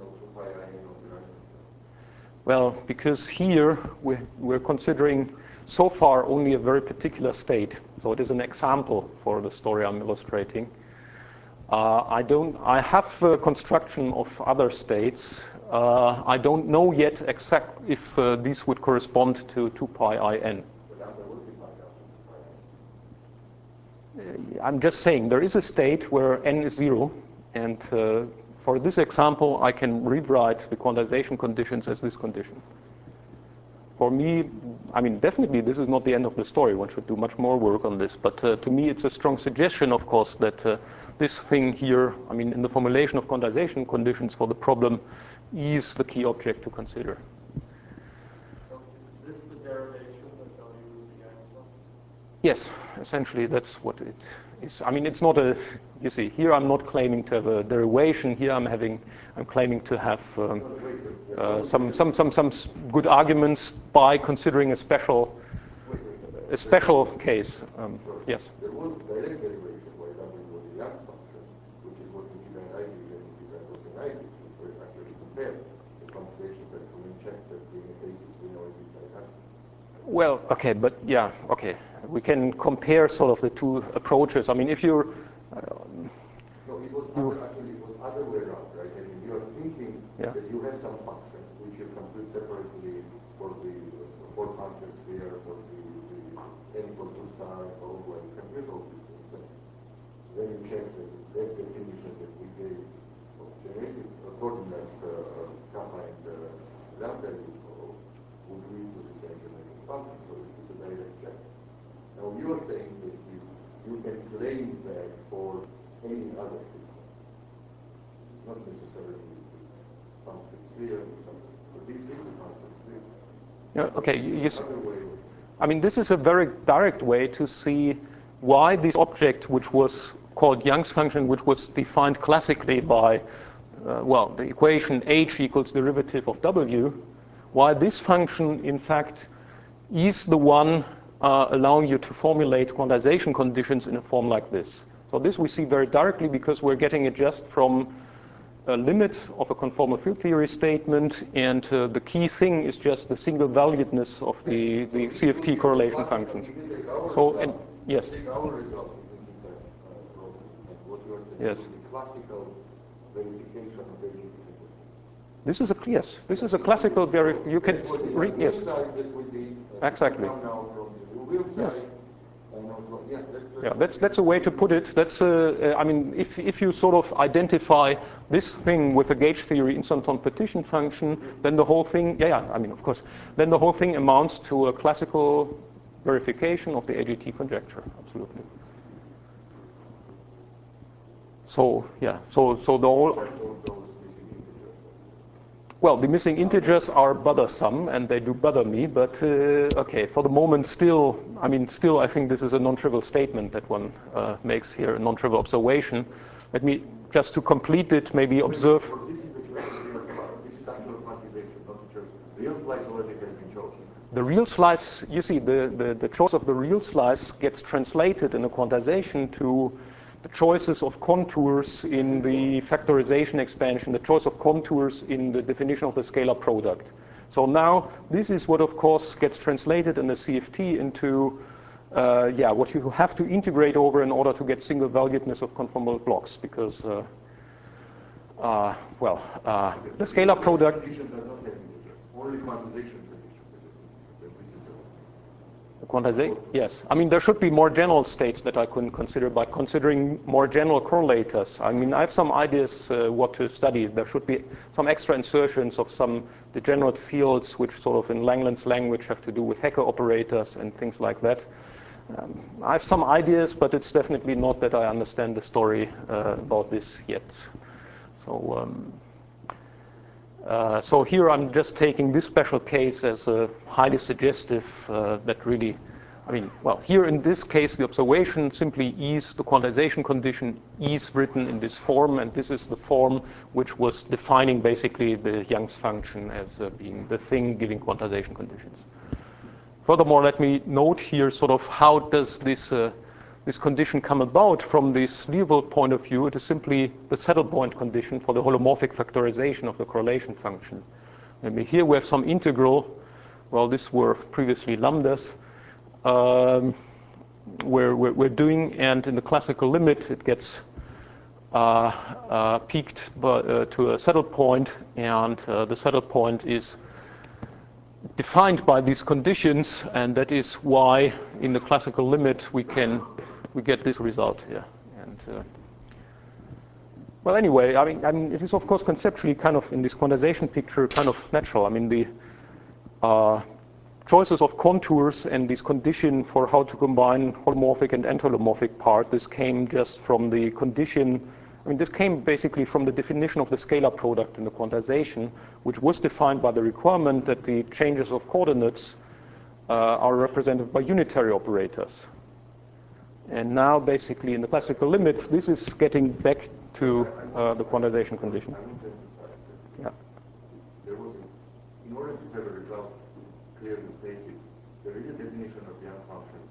well, because here we're, we're considering so far only a very particular state, so it is an example for the story I'm illustrating. Uh, I don't. I have a construction of other states. Uh, I don't know yet exact if uh, these would correspond to two pi I n. I'm just saying there is a state where n is zero, and uh, for this example, I can rewrite the quantization conditions as this condition. For me, I mean, definitely this is not the end of the story. One should do much more work on this. But uh, to me, it's a strong suggestion, of course, that uh, this thing here, I mean, in the formulation of quantization conditions for the problem, is the key object to consider. So is this the derivation that W is the answer? Yes, essentially that's what it is. I mean, it's not a, you see, here I'm not claiming to have a derivation. Here I'm having, I'm claiming to have um, uh, some, some, some, some good arguments by considering a special. Wait, a special case. Um, yes. There was direct derivation where W was a Young function, which is what integrand I did and integrand cosine I did, which were actually compared the computation spectrum and checked that the cases we know it is like. Well, okay, but yeah, okay. We can compare sort of the two approaches. I mean, if you're... Uh, no, it was other, actually, it was other way around, right? I mean, you are thinking yeah. that you have some function which you compute separately for the four function sphere, for the, the n equal to star, all the way, you compute all these things. And then you check that that definition that we gave of generative coordinates, uh, kappa and uh, lambda would lead to the same generative function. So it's a direct check. Now you are saying that you, you can claim that for any other system, not necessarily function sphere or something, but this is a function sphere. Yeah, okay, you, you, I mean, this is a very direct way to see why this object, which was called Young's function, which was defined classically by, uh, well, the equation h equals derivative of w, why this function, in fact, is the one uh, allowing you to formulate quantization conditions in a form like this. So this we see very directly because we're getting it just from a limit of a conformal field theory statement, and uh, the key thing is just the single valuedness of the, the C F T correlation function. So, and, yes. Take our result in the uh, and what you are saying yes. the classical verification of the This is a yes. This is a classical verification. You can read yes. Exactly. Yes. Yeah, that's that's a way to put it. That's uh, I mean, if if you sort of identify this thing with a gauge theory instanton partition function, then the whole thing, yeah, yeah, I mean, of course, then the whole thing amounts to a classical verification of the A G T conjecture. Absolutely. So yeah, so so the whole. Well, the missing integers are bothersome, and they do bother me, but uh, okay, for the moment still, I mean, still I think this is a non-trivial statement that one uh, makes here, a non-trivial observation. Let me, just to complete it, maybe observe. This is the real slice. This is actual quantization, not the choice. The real slice already has been chosen. The real slice, you see, the, the, the choice of the real slice gets translated in the quantization to the choices of contours in the factorization expansion, the choice of contours in the definition of the scalar product. So now this is what, of course, gets translated in the C F T into, uh, yeah, what you have to integrate over in order to get single valuedness of conformal blocks, because, uh, uh, well, uh, the scalar product. Only quantization. Quantization, yes. I mean, there should be more general states that I couldn't consider by considering more general correlators. I mean, I have some ideas uh, what to study. There should be some extra insertions of some degenerate fields, which sort of in Langland's language have to do with Hecke operators and things like that. Um, I have some ideas, but it's definitely not that I understand the story uh, about this yet. So. Um, Uh, so here I'm just taking this special case as a highly suggestive uh, that really, I mean, well, here in this case, the observation simply is the quantization condition is written in this form, and this is the form which was defining basically the Young's function as uh, being the thing giving quantization conditions. Furthermore, let me note here sort of how does this uh, this condition come about from this Liouville point of view. It is simply the saddle point condition for the holomorphic factorization of the correlation function. And here we have some integral. Well, these were previously lambdas. Um, we're, we're, we're doing, and in the classical limit, it gets uh, uh, peaked by, uh, to a saddle point, and uh, the saddle point is defined by these conditions, and that is why in the classical limit we can we get this result here. And uh, well, anyway, I mean, I mean, it is of course conceptually kind of in this quantization picture kind of natural. I mean, the uh, choices of contours and this condition for how to combine holomorphic and antiholomorphic part, this came just from the condition. I mean, this came basically from the definition of the scalar product in the quantization, which was defined by the requirement that the changes of coordinates uh, are represented by unitary operators. And now, basically, in the classical limit, this is getting back to uh, the quantization condition. Yeah. There was a, in order to have a result clearly stated, there is a definition of Young function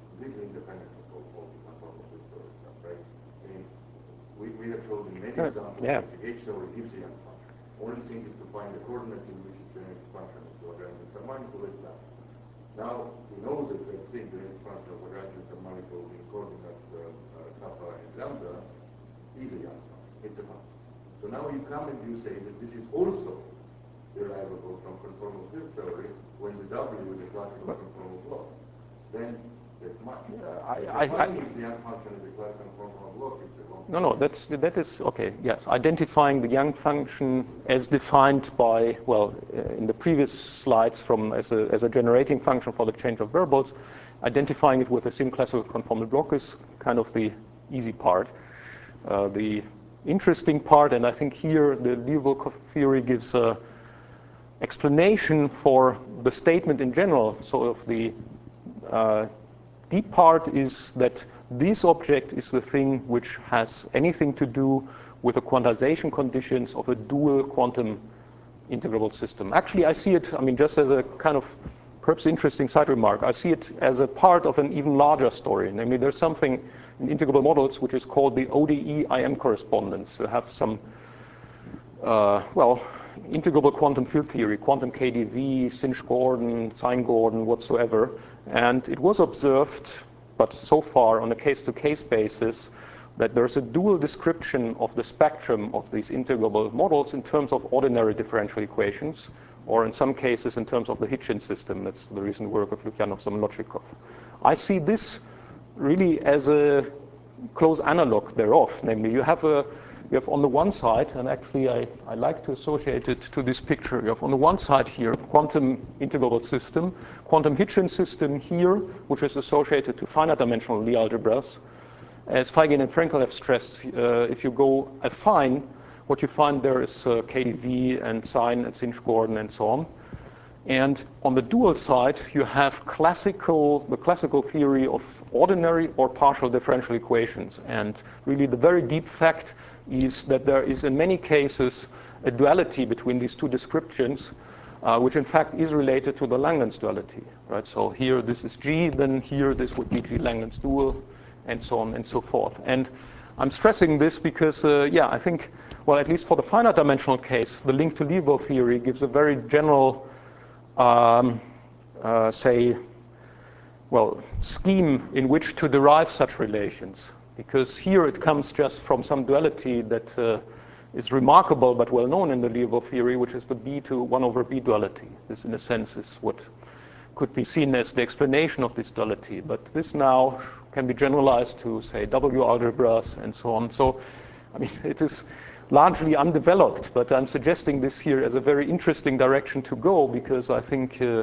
any example, yeah. it's H theory gives a Young function. Only thing is to find the coordinate in which the genetic function is Lagrange and harmonical is that. Now we know that that thing, the genetic function of Lagrange and harmonical in coordinates uh, uh, kappa and lambda is a Young function. It's a function. So now you come and you say that this is also derivable from conformal field theory when the W is a classical conformal block. Then that much. Yeah, I, if I, I, the Young function is a classical conformal block, it's a long no, no, that's, that is, okay, yes. Identifying the Young function as defined by, well, uh, in the previous slides from as a, as a generating function for the change of variables, identifying it with a sim classical conformal block is kind of the easy part. Uh, the interesting part, and I think here the Liouville theory gives a explanation for the statement in general. So of the uh, deep part is that this object is the thing which has anything to do with the quantization conditions of a dual quantum integrable system. Actually, I see it, I mean, just as a kind of perhaps interesting side remark, I see it as a part of an even larger story. Namely, there's something in integrable models which is called the O D E I M correspondence. You have some, uh, well, integrable quantum field theory, quantum K D V, Sinch-Gordon, Sine-Gordon, whatsoever. And it was observed, but so far on a case-to-case basis, that there's a dual description of the spectrum of these integrable models in terms of ordinary differential equations, or in some cases in terms of the Hitchin system. That's the recent work of Lukyanov Zamolodchikov. I see this really as a close analog thereof. Namely, you have a you have on the one side, and actually I, I like to associate it to this picture. You have on the one side here quantum integrable system, quantum Hitchin system here, which is associated to finite dimensional Lie algebras. As Feigin and Frenkel have stressed, uh, if you go affine, what you find there is uh, K D V and Sine and Sinch-Gordon and so on. And on the dual side, you have classical, the classical theory of ordinary or partial differential equations. And really the very deep fact is that there is in many cases a duality between these two descriptions, uh, which in fact is related to the Langlands duality, right? So here this is G, then here this would be G Langlands dual, and so on and so forth. And I'm stressing this because, uh, yeah, I think, well, at least for the finite dimensional case, the link to Liouville theory gives a very general Um, uh, say, well, scheme in which to derive such relations. Because here it comes just from some duality that uh, is remarkable but well known in the Liouville theory, which is the B to one over B duality. This, in a sense, is what could be seen as the explanation of this duality. But this now can be generalized to, say, W algebras and so on. So, I mean, it is largely undeveloped, but I'm suggesting this here as a very interesting direction to go because I think, uh,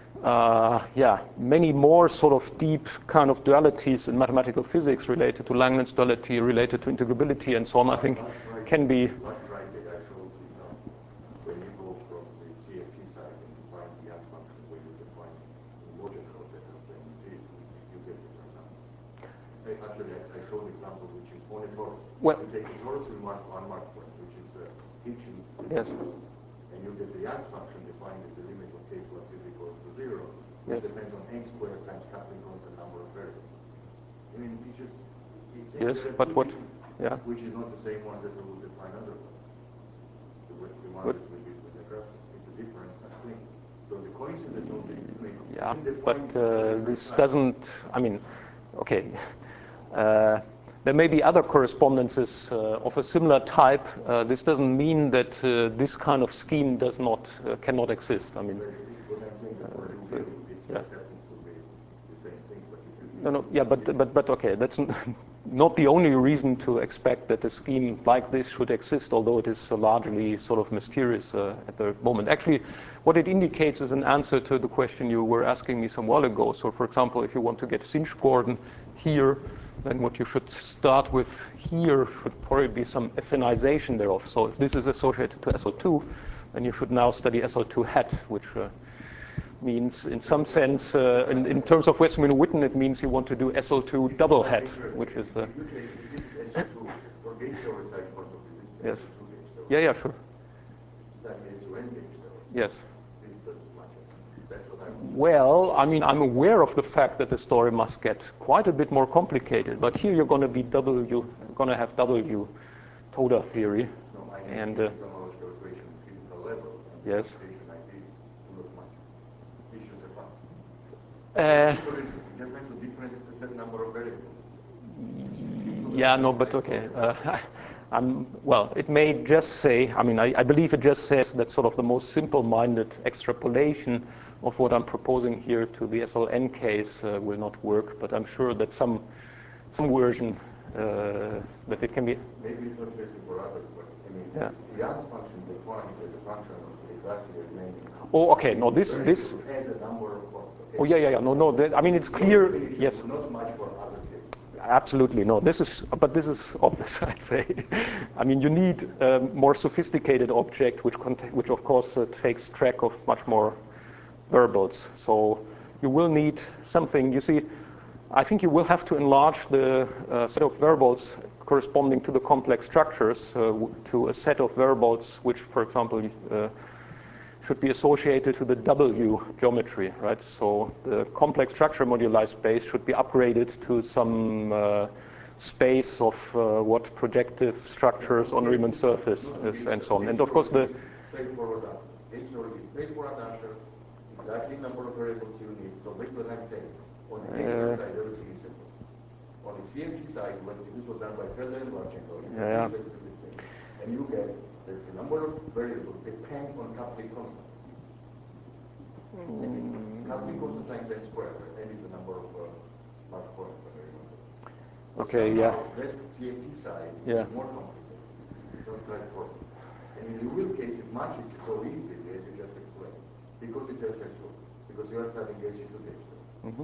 uh, yeah, many more sort of deep kind of dualities in mathematical physics related to Langlands duality, related to integrability and so on, I think can be. Last Friday I showed you now, when you go from the C F T side and you find the Young function, when you define the logical set of the G, you get the result. Actually, I, I showed an example which is on a torus. Well, you take a torus with mark one mark point, which is uh, Hitchin, yes. and you get the Young's function defined as the limit of k plus is equals to zero, which Yes. depends on n squared times coupling constant number of variables. I mean, it's just it's, Yes, it's but what? Yeah. Which is not the same one that we will define otherwise. The, the one But, that we did with the graph, it's a different thing. So the coincidence of the, I mean, yeah, define but uh, this time. doesn't, I mean, okay. Uh, there may be other correspondences uh, of a similar type. Uh, this doesn't mean that uh, this kind of scheme does not, uh, cannot exist. I mean, What I'm saying that for uh, Liouville, it yeah. just happens to be the same thing. But if you No, no, yeah, but, but, but okay, that's not the only reason to expect that a scheme like this should exist, although it is uh, largely sort of mysterious uh, at the moment. Actually, what it indicates is an answer to the question you were asking me some while ago. So, for example, if you want to get Sinch-Gordon here, then what you should start with here should probably be some affinization thereof. So if this is associated to S L two, then you should now study S L two hat, which uh, means in some sense, uh, in, in terms of Westman-Witten, it means you want to do S L two double hat, which is... Uh, if you take, this is S L two, for gauge theory side point of view, this is yes. S L two gauge theory. Yeah, yeah, sure. That means you end gauge theory. Yes. This doesn't matter. That's what I want. Well, I mean, I'm aware of the fact that the story must get quite a bit more complicated, but here you're going to be W, going to have W Toda theory. No, I And mean, uh, physiological equation at physical level. And yes. the equation I did not much. Issues are fun. Uh, Just make a different number of variables. yeah, no, but okay. Uh, I'm, well, it may just say, I mean, I, I believe it just says that sort of the most simple-minded extrapolation of what I'm proposing here to the S L N case uh, will not work, but I'm sure that some some version uh, that it can be. Maybe it's not interesting for others, but I mean, Yeah. the other function defined as a function of exactly as many. Oh, okay. No, this this. Has a number of points. Okay? Oh, yeah, yeah, yeah. No, no. That, I mean, it's clear. Yes. Not much for other cases. Absolutely no. This is, but this is obvious, I'd say. I mean, you need a more sophisticated object, which, cont- which of course uh, takes track of much more variables. So you will need something. You see, I think you will have to enlarge the uh, set of variables corresponding to the complex structures uh, w- to a set of variables, which, for example, uh, should be associated to the W geometry, right? So the complex structure moduli space should be upgraded to some uh, space of uh, what projective structures on Riemann surface is, and so on. And of course the straightforward answer. H or is straightforward answer, exactly number of variables you need. So that's what I'm saying. On the H R side, everything is simple. On the C F T side, when this was done by Feather and Marchenko, yeah, yeah. and you get there's a number of variables depend on coupling constant. Mm. Coupling constant times n squared, n is the number of uh, large points. So okay, yeah. That C F T side yeah. is more complicated. It's not straightforward. And in the real case, it matches so easy as you just explained, because it's S L two, because you are studying S U two data. Mm-hmm.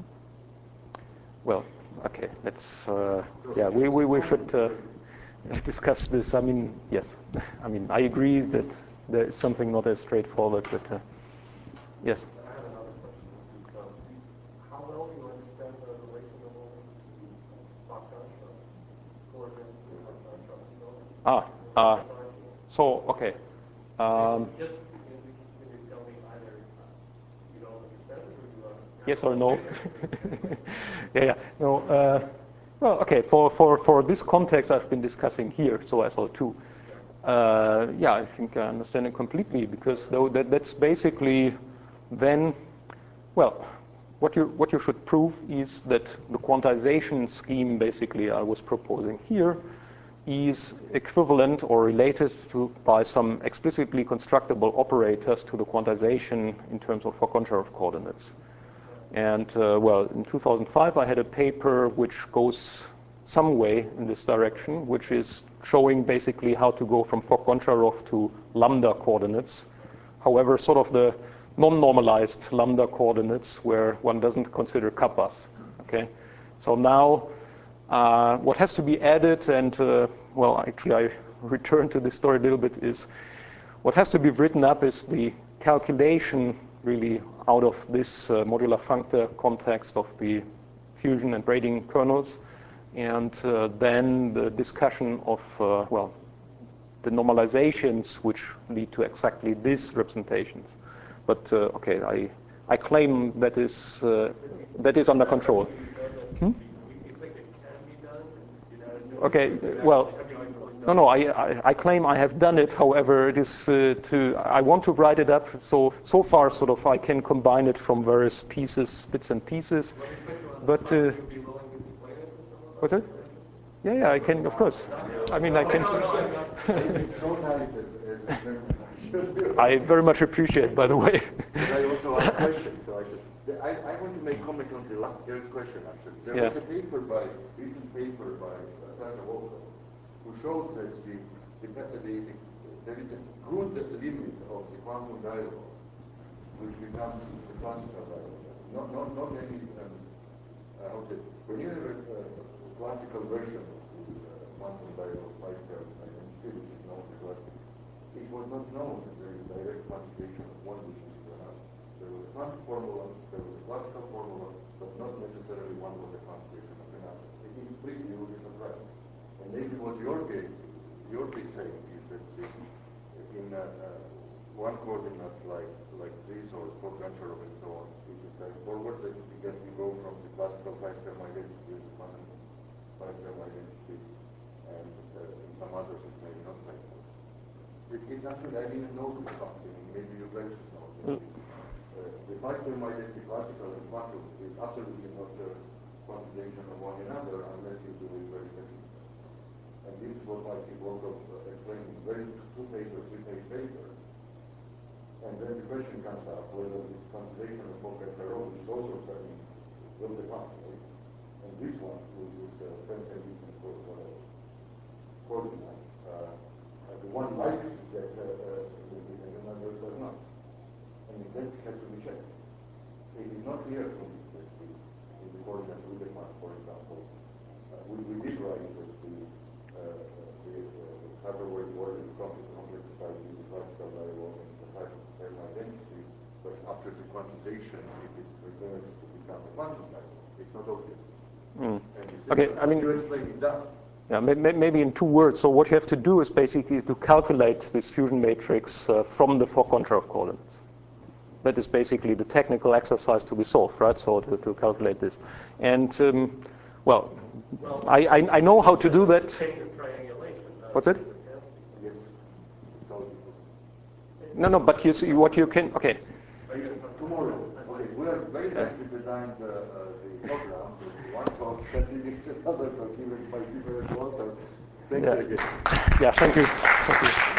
Well, okay, let's, uh, yeah, we, we, we should uh, discuss this. I mean, yes, I mean, I agree that there is something not as straightforward, but uh, yes. I have another question. Is, um, how well do you understand the relation of Bakasha coordinates to Bakasha? Ah, uh, so, okay. Um, Just can you, can you tell me either you don't understand it or you uh, yes or no? yeah, yeah. No. Uh, well, okay. For, for, for this context I've been discussing here, so S L two. Uh, yeah, I think I understand it completely because though that, that's basically then, well, what you what you should prove is that the quantization scheme basically I was proposing here is equivalent or related to by some explicitly constructible operators to the quantization in terms of Fock-Goncharov coordinates. And uh, well, in two thousand five I had a paper which goes some way in this direction, which is showing basically how to go from Fock-Goncharov to lambda coordinates. However, sort of the non-normalized lambda coordinates where one doesn't consider kappas. Okay, so now uh, what has to be added, and uh, well, actually I return to this story a little bit, is what has to be written up is the calculation really out of this uh, modular functor context of the fusion and braiding kernels, and uh, then the discussion of, uh, well, the normalizations which lead to exactly these representations. But uh, okay, I, I claim that is, uh, that is under control. Hmm? Okay, well, no, no, I, I, I claim I have done it. However, it is uh, to, I want to write it up. So, so far, sort of, I can combine it from various pieces, bits and pieces. But, uh, what's it? Yeah, yeah, I can, of course. I mean, I can. It's so nice as, as a I very much appreciate, by the way. But I also ask questions, so I should. I, I want to make comment on the last Eric's question, actually. There Yeah. was a paper by, recent paper by Sasha Volkov, who showed that the, the, the, the, there is a good limit of the quantum dialogue, which becomes the classical dialogue. Not, not, not any, um, I hope that when you have a, a classical version of the uh, quantum dialogue, five term identity, which is known because it was not known that there is direct quantification of one division to another. There was a quantum formula, there was a classical formula, but not necessarily one was a quantification of another. It is pretty, you will be surprised. And maybe what your case, your case saying is that the, in uh, uh, one coordinates like like this or Fock-Goncharov and so on, it is straightforward that you get you go from the classical five-term identity to quantum five-term identity, and uh, in some others it's maybe not cycle. It's, it's actually, I didn't notice something, maybe you guys should know. Mm. Uh, the five-term identity classical and quantum is absolutely not a quantization of one another unless you do it very specific. And this is what I see Volkov uh, explaining, very two paper, three page paper. And then the question comes up whether this quantization of Fokker and Perot, which is also turning well defined, right? And this one, with this uh, ten-ten for whatever, coordinate, uh, uh, the one likes that uh, uh, the another does not. And that has to be checked. It is not clear to me that the, the coordinates with the one, for example, uh, we, we did write that the uh, the hyperwave order is complexified with the classical dialogue and the hyperterm identity, but after the quantization, it is reserved to become a quantum dialogue. It's not obvious. Mm. Okay, I mean, you explain it does. Yeah, maybe in two words. So what you have to do is basically to calculate this fusion matrix uh, from the Fock-Koncharoff coordinates. That is basically the technical exercise to be solved, right? So to, to calculate this. And, um, well, well I, I, I know how to do that. What's it? Yes. No, no, but you see what you can, okay. Tomorrow, okay, we have very nicely designed uh, uh, the program. One talk, thirty minutes, another talk, given by different authors. Thank yeah. you again. Yeah, thank you. Thank you.